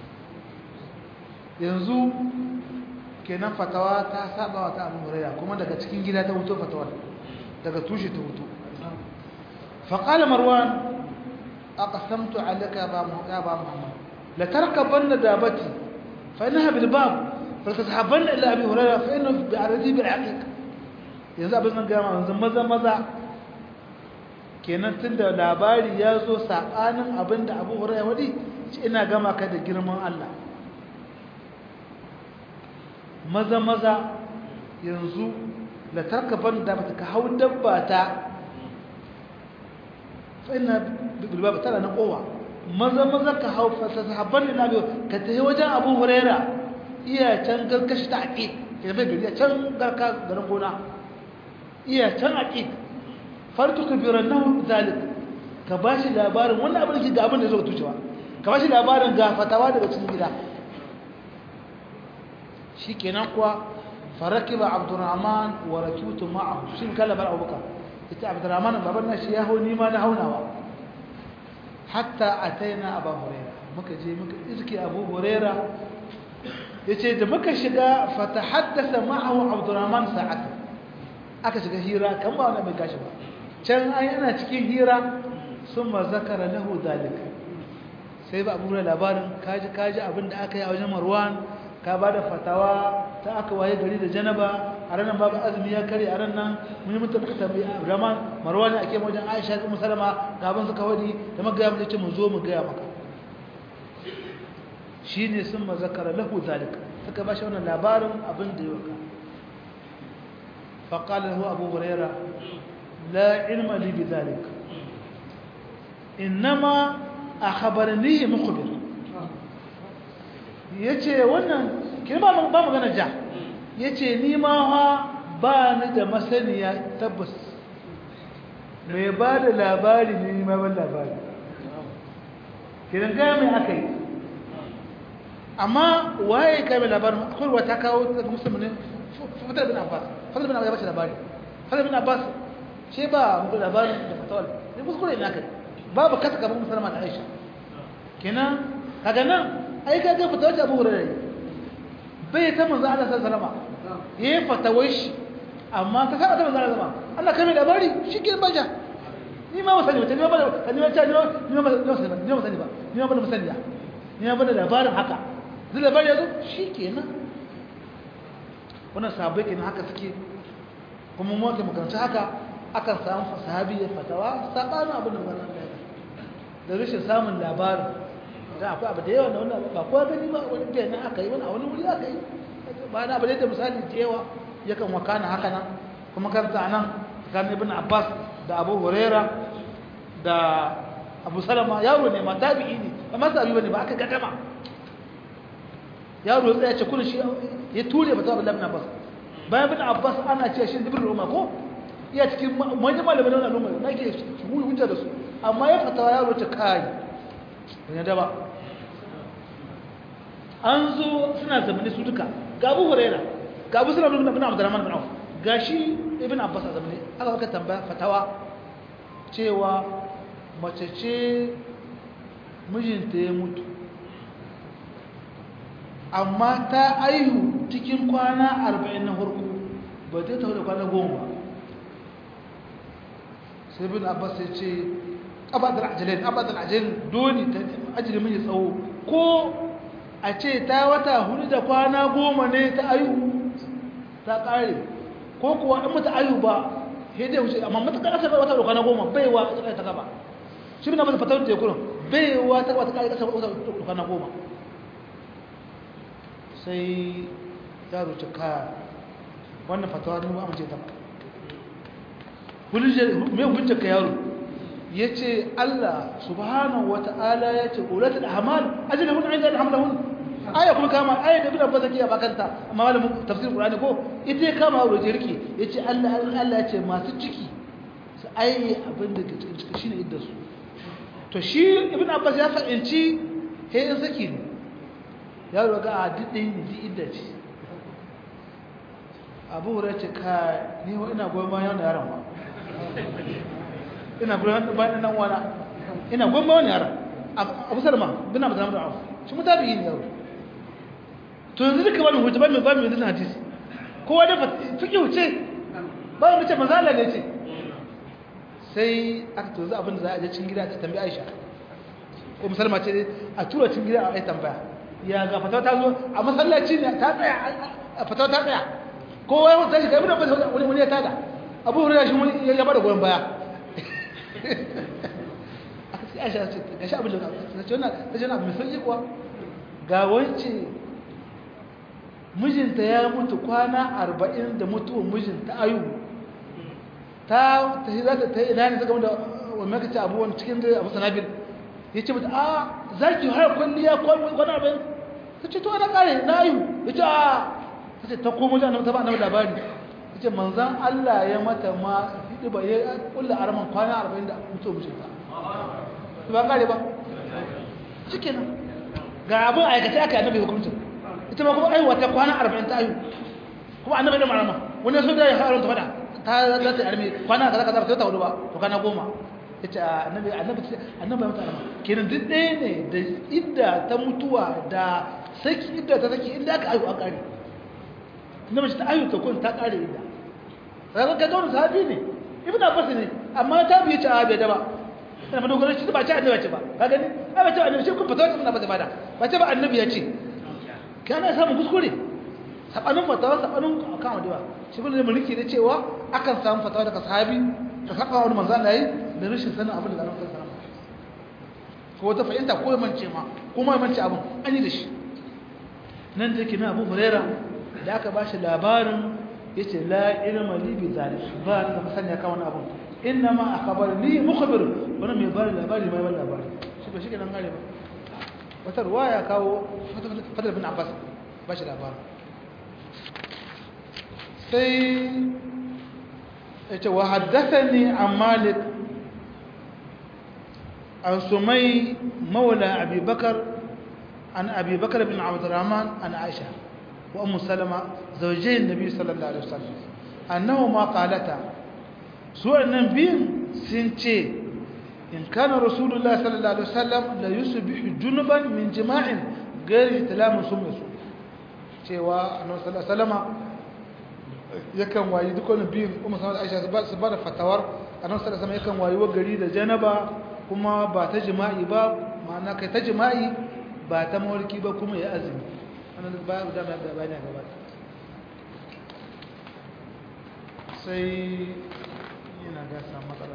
yanzu kenan fatawa ta saba wa ta Abu Hurairah kuma daga cikin gida ta wuto fatawa daga tushe ta wuto fa qala Marwan aqsamtu alaka ba Muhammad la tarkabanna dabati fa innaha bil bab فلتتحبن إلى أبي هريرة فإنه بأرضي بالعقيق yanzu abin nan gama yanzu maza maza kenan tunda labari ya zo sabanin abin da Abu Hurairah wadi ina gama ka da girman Allah maza maza yanzu la tarkaban da bata ka hau dabba ta fa ina bilbaba tana na kowa maza maza ka hau fa sahabban ila ka tafi wajen Abu Hurairah iya can garkashi ta aƙiƙ ya bai gari a can garka garin gona iya can aƙiƙ fartu ka biran nan zalik ka ba shi labarin wannan abin da ke ga abin da zo tucewa ka ba shi labarin ga fatawa daga cikin gida shi kenan kuwa farakiba Abdurrahman wa rakitu ma'ahu shi kan labar Abubakar ita Abdurrahman baban nashi ya hau nima na haunawa hatta ataina Abu Hurairah muka je muka iske Abu Hurairah yace da muka shiga fatahaddasa ma'ahu Abdurrahman sa'at aka shiga hira kan ba wannan bai gashi ba can ai ana cikin hira summa zakara lahu dalika sai ba abu labarin kaji kaji abinda aka yi a wajen Marwan ka bada fatawa ta aka waye gari da janaba a ranan babu azumi ya kare a ranan mun yi mutum ka tambayi Abdurrahman Marwan ake mu wajen Aisha da Ummu Salama gaban suka wadi da magaya mu ce mu zo mu ga maka shine sun mazakara lahu zalika suka bashi wannan labarin abin da yake fa qala lahu Abu Hurairah la ilma li bidhalik inma akhbarani mukhbir yace wannan kirma ba magana ja yace ni ma ha ba ni da masaniya tabbas mai ba da labari ne ni ma ban labari kiran ga mai akai amma waye kai mai labarin akwai wata kawo daga musulmi ne Fadl bin Abbas Fadl bin Abbas ya bashi labari Fadl bin Abbas shi ba mu labarin da fatawal ne kuskure ina kai babu kasa gaban musulma da Aisha kenan kaga nan ai kaga fatawar Abu Hurairah bai ta manzo Allah sallallahu alaihi wasallam yayi fatawar shi amma ta saba ta manzo Allah Allah kai mai labari shikenan baja ni ma wasani ba ni ma ba ni ma ta ni ma ni ma ba ni ma sani ba ni ma ba da masaniya ni ma ba da labarin haka zai labari yazo shikenan wannan sahabbai kenan haka suke kuma mu ke makaranta haka akan samu sahabi ya fatawa sabanin abin da wannan da rashin samun labarin da akwai abu da yawa na wannan ba kowa gani ba wani bayan aka yi wani a wani wuri aka yi ba na abu da misali da yawa yakan wakana haka nan kuma karanta nan kan ibn Abbas da Abu Huraira da Abu Salama yaro ne ma tabi'i ne ba ma sabi bane ba aka gadama yaro ya ce kullu shi ya ture ba ta Abdullah ibn Abbas bayan ibn Abbas ana ce shi ibn Umar ko iya cikin manyan malamai na al'umma na ke shugulu hujja da su amma ya fatawa yaro ta kai ban da ba an zo suna zamani su duka ga Abu Huraira ga Abu Salama ibn Abdurrahman ibn Auf gashi ibn Abbas a zamani aka aka tambaya fatawa cewa mace ce mijinta ya mutu amma ta aihu cikin kwana arba'in na farko ba ta taho da kwana goma sai bin abbas ya ce abadar ajalin abadar ajalin doni ta ajali mai tsawo ko a ce ta wata hudu da kwana goma ne ta ayu ta kare ko kuwa in mata ayu ba sai dai wuce amma mata kasa wata da kwana goma baiwa ta ta gaba shi bin abbas fatawar da ya kurin baiwa ta wata kare kasa wata da kwana goma sai yaro ce ka wannan fatawa ne ba amince ta mai hujjar ka yaro ya ce Allah subhanahu wa ta'ala ya ce ƙulatul ahmal ajiyar mun ainihin hamlahun aya kuma kama aya da bin abbas zaki a bakanta amma malamin tafsir qur'ani ko ita ya kama yaro jirki ya ce Allah Allah ya ce masu ciki su ayi abin da ke cikin ciki shine idda su to shi ibn abbas ya fahimci he in saki ne yaro ga a didin ji idda ce abu hurairah ce ka ni ina goyon bayan yaron ba ina goyon bayan nan wala ina goyon bayan yaron abu salma bin abu salma da afu shi mutabi'i ne yaro to yanzu duka wani hujja ba mai ba mai yanzu hadisi kowa da fiqh ce ba mu ce manzo Allah ne ce sai aka tozo abin da za a je cikin gida ta tambayi Aisha ko musalma ce a tura cikin gida a yi tambaya ya ga fatawa ta zo a masallaci ne ta tsaya a fatawa ta tsaya kowa ya mutu ga ibn Abbas wani wani ya tada Abu Hurairah shi wani ya bada goyon baya aka ce Aisha ce ga shi abin da ta ce wannan ta ce wannan mai sauki kuwa ga wance mijinta ya mutu kwana arba'in da mutuwar mijinta Ayubu ta ta za ta yi ina ne saka da wannan kace abuwan cikin da Abu Sanabil yace mata a zaki har kulliya kwana arba'in tace to ana kare na ayu yace a tace ta komo da annabi ta ba annabi labari yace manzon Allah ya mata ma hidi ba ya kullu arman kwana arba'in da mutuwar mijinta ba kare ba shikenan ga abun aikace aka annabi hukuncin ita ma kuma aiwa ta kwana arba'in ta ayu kuma annabi da marama wani so da ya haron ta fada ta za ta arme kwana kaza kaza ba ta hudu ba to kana goma yace annabi annabi annabi mata arma kenan duk ɗaya ne da idda ta mutuwa da saki idda ta saki inda aka ayu a kare annabi ta ayu ta kun ta kare idda kaga ga dole sahabi ne ibnu abbas ne amma ta biye ta abe da ba ina ba dogara shi ba ta annabi ce ba ka gani ai ba ta annabi shi kun fatawa ibnu abbas ba da ba ta ba annabi ya ce kana samu kuskure sabanin fatawa sabanin kan wadewa shi bin da mulki da cewa akan samu fatawa daga sahabi ta saba wani manzo Allah yi da rashin sanin abin da Allah ya sanar ko ta fahimta ko mance ma kuma mance abin an yi da shi nan da yake na Abu Huraira da aka bashi labarin yace la ilma li bi zalik ba da masanya kan wani abin inna ma akhbarni mukhbir wannan mai bari labari mai bari labari shi ba shi kenan gare ba wata ruwaya kawo Fadl bin Abbas bashi labarin sai yace wa haddathani an Malik an Sumay mawla Abi Bakar an Abi Bakar bin Abdurrahman an Aisha wa Ummu Salama zawjay an-nabi sallallahu alaihi wasallam annahu ma qalata su'an bin sun ce in kana rasulullah sallallahu alaihi wasallam la yusbihu junuban min jima'in ghairi talamun sumsu cewa annabi sallallahu alaihi wasallama yakan wayi dukkan biyun Ummu Salama da Aisha su ba da fatawar annabi sallallahu alaihi wasallam yakan wayi wa gari da janaba kuma ba ta jima'i ba ma'ana kai ta jima'i ba ta mawarki ba kuma ya azumi wannan ba da da bayani gaba sai yana ga samu matsala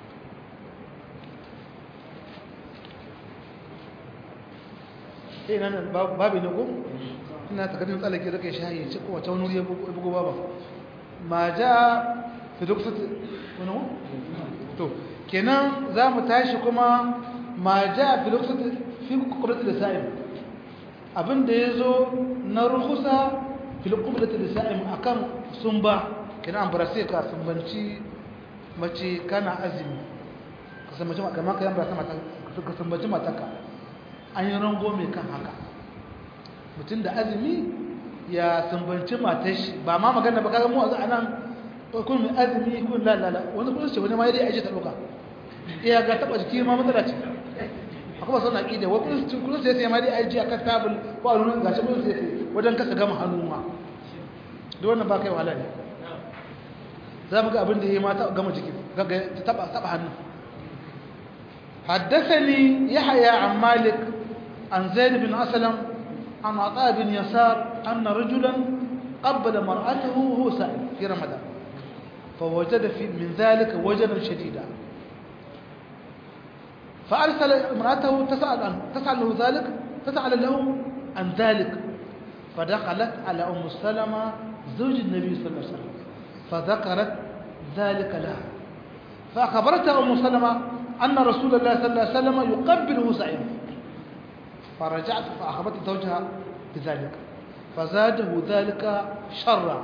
eh nan babu ne ko ina takardun tsalake da kai shayi ci ko wata wani ya bugo baba ma ja fi duksat wani to kenan za mu tashi kuma ma ja fi duksat fi qubrat al-sa'im abinda yazo na ruhusa fi qubrat al-sa'im akan sumba kenan ambarase ka sumbanci mace kana azumi ka sumbanci kamar ka yamba sama ka sumbanci mataka an yi rango mai kan haka mutum da azumi ya sumbanci matashi ba ma magana ba kaga mu a anan kun mai azumi kun lalala wani kun ce wani ma dai aje ta doka iya ga taba jiki ma matsala ce akwai sauna aqida wa kun kun sai sai ma dai aje akan tabul ko a nuna gashi kun sai wajen kasa gama hannu ma duk wannan ba kai wahala ne za mu ga abin da ya yi mata gama jiki ta taba taba hannu حدثني يحيى عن مالك عن زيد بن أسلم عن عطاء بن يسار أن رجلا قبل مرأته وهو سائل في رمضان فوجد في من ذلك وجدا شديدا فأرسل امرأته تسأل عنه تسأل له ذلك تسأل له عن ذلك فدخلت على أم سلمة زوج النبي صلى الله عليه وسلم فذكرت ذلك لها فأخبرتها أم سلمة أن رسول الله صلى الله عليه وسلم يقبله سعيدا فرجعت فأخبرت زوجها بذلك فزاده ذلك شرا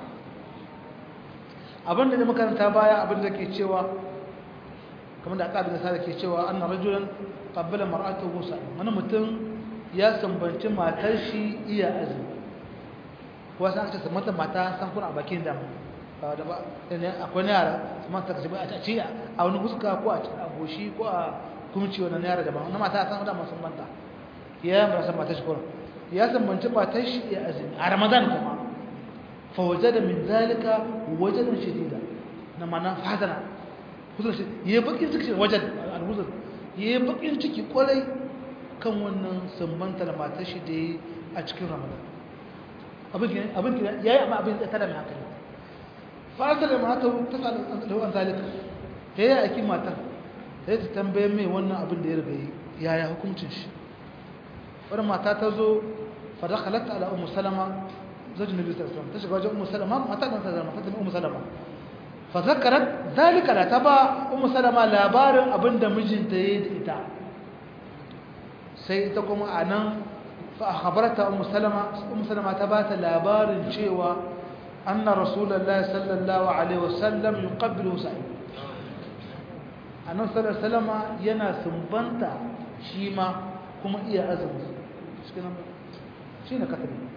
abin da makaranta baya abin da ke cewa kamar da aka da ke cewa anna rajulan qabbala mar'atahu sa'im wani mutum ya sambanci matar shi iya azumi ko san aka ce mata mata san kuna a bakin da da ba akwai yara kuma ta kace a ci a wani huska ko a goshi ko a kumci wannan yara da ba wannan mata san da musulmanta ya mara san matar shi ko ya sambanci matar shi iya azumi a ramadan kuma fa wajada min zalika wajadan shadida na mana fadana huzur shi yayi bakin ciki wajen al-huzur yayi bakin ciki kwarai kan wannan sambanta da matar shi da a cikin ramadan abin abin yayi amma abin da tada mai hankali fa da mata ta da wannan zalika yayi aiki matar sai ta tambaye mai wannan abin da ya riga yaya hukuncin shi wannan mata ta zo fa dakhalat ala ummu salama زوج النبي صلى الله عليه وسلم تشغل ام سلمة متى ام سلمة متى ام سلمة فذكرت ذلك لا تبا ام سلمة labarin abinda mijinta yayi da ita sai ita kuma anan fa akhbarata ام سلمة ام سلمة ta bata labarin cewa anna rasulullahi sallallahu alaihi wasallam yuqabbilu sa'id annabi sallallahu alaihi wasallam yana sumbanta shi ma kuma iya azumi shi ne katari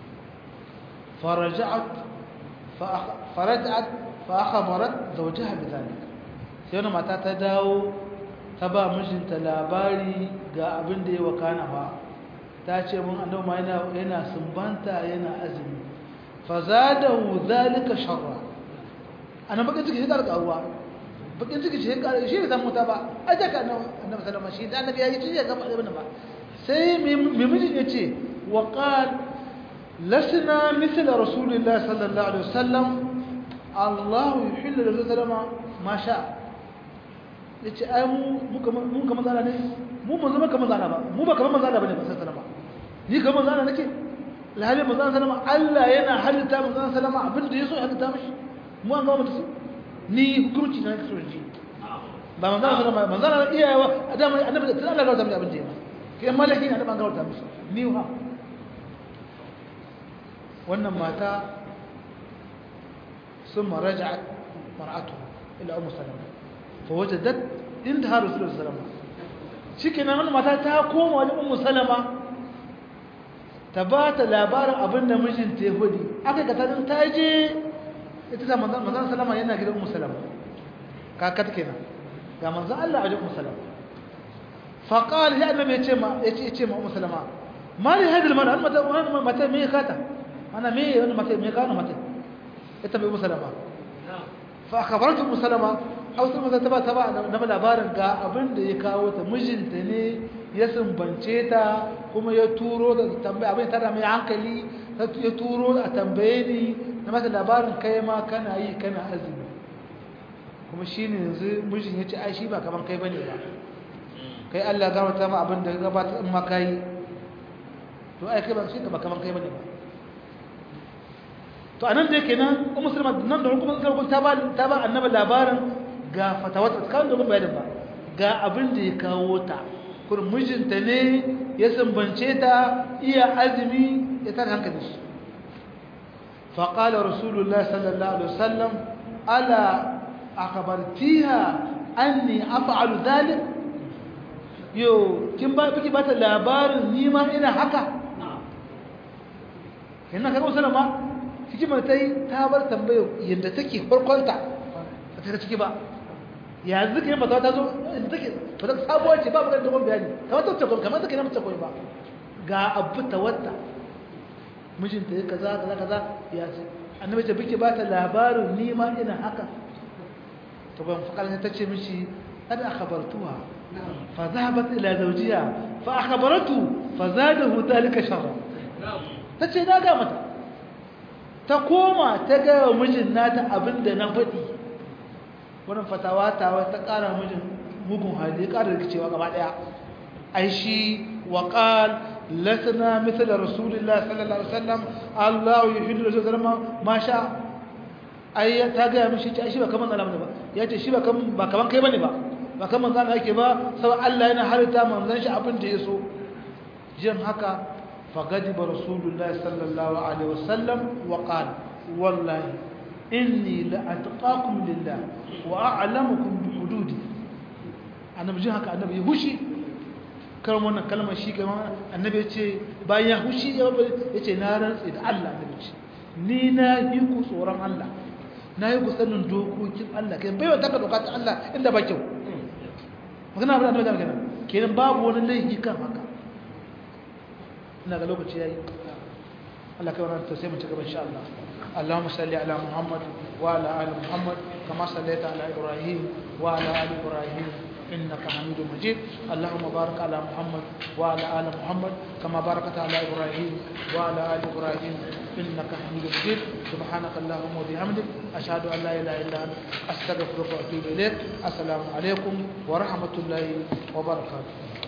فرجعت فرجعت فأخبرت زوجها بذلك سيونا متى تداو تبا مجن تلاباري غا abin da ya wakana fa tace mun annabi ma yana yana sumbanta yana azumi fazadahu zalika sharra ana bakin ciki shekar gawa bakin ciki shekar shi da muta ba aje ka annabi sallama shi da annabi ya yi shi ga abin ba sai me mijin yace wa qal لسنا مثل رسول الله صلى الله عليه وسلم الله يحل للرسول ما شاء yace ai mu muka muka manzala ne mu manzo maka manzala ba mu ba kamar manzala bane ba sai sallama ni kamar manzala nake lahali manzala sallama Allah yana halitta manzala sallama abin da yaso halitta mishi mu an ga mutu ni hukunci na kaso ji ba manzala sallama manzala iyawa adam annabi da Allah ga wata abin da yayi kai malaki ne annabi an ga wata mishi ni ha wannan mata sun maraja'at mar'atu ila ummu salama fa wajadat indaha rasulullahi sallallahu alaihi wasallam shikenan wannan mata ta koma wajen ummu salama ta ba ta labarin abinda mijinta ya hudi aka ga ta ta je ita da manzon manzon salama yana gidan ummu salama kakat kenan ga manzon Allah a wajen ummu salama fa qala ya annabi ya ce ma ya ce ma ummu salama mali hadal mar'a mata mata me kata أنا مي أنا متى مي كانوا متى إتبع مسلمة فأخبرت مسلمة أو سلمة تبع تبع نبى لبارن كا أبن ديكاو تمجن تني يسم بنشيتا كم يتورو تنبأ أبن ترى مي عنكلي يتورو أتنبيني نبى لبارن كيما كان أي كان أزم كم شيء نزل مجن يجي أي شيء بقى كمان كي بني بقى كي الله قام تبع أبن ديكاو ما كاي تو أي كي بقى شيء كمان كي بني بقى to anan da yake nan ummu muslima nan da hukumar sarkun ta ba ta ba annabi labarin ga fatawata kan da bayanin ba ga abin da ya kawo ta kur mijinta ne ya sambance ta iya azumi ya tar hankali shi fa qala rasulullahi sallallahu alaihi wasallam ala akhbartiha anni af'alu dhalik yo kin ba biki ba ta labarin ni ma ina haka ina kaga musallama hikimar ta yi ta bar tambayo yadda take farkonta ba ta ciki ba yanzu kai mata ta zo inda take ba ta sabuwar ce ba ba da dogon bayani kamar ta ce kamar ta kai na mace koyi ba ga abu ta wata mijinta ya kaza kaza kaza ya ce annabi ta biki ba ta labarin ni ma ina haka to ban fakal ta ce mishi kada akhbartuha fa dhahabat ila zawjiha fa akhbaratu fa zadahu dhalika sharra tace na ga mata ta koma ta ga mijin nata abinda na faɗi wannan fatawa ta ta ƙara mijin mugun hali ƙara rikicewa gaba daya ai shi wa qal lasna mithla rasulillah sallallahu alaihi wasallam Allah yuhillu rasulullah ma sha ai ta ga mishi ta shi ba kaman Allah ba yace shi ba kaman ba kaman kai bane ba ba kaman zan yake ba sai Allah yana harita manzon shi abin da yaso jin haka fagadiba rasulullah sallallahu alaihi wasallam wa qala wallahi inni la atqakum lillah wa a'lamukum bi hududi annabi jin haka annabi hushi kan wannan kalmar shi kamar annabi ya ce bayan ya hushi ya ce na rantsi da Allah annabi ce ni na yi ku tsoron Allah na yi ku sanin dokokin Allah kai bai wata ka doka ta Allah inda ba kyau magana ba annabi magana kenan babu wani laifi kan haka ina ga lokaci yayi Allah kai wannan to sai mu ci gaba insha Allah اللهم صل على محمد وعلى ال محمد كما صليت على ابراهيم وعلى ال ابراهيم إنك حميد مجيد اللهم بارك على محمد وعلى آل محمد كما باركت على إبراهيم وعلى آل إبراهيم إنك حميد مجيد سبحانك اللهم وبحمدك أشهد أن لا إله إلا أنت أستغفرك وأتوب إليك السلام عليكم ورحمة الله وبركاته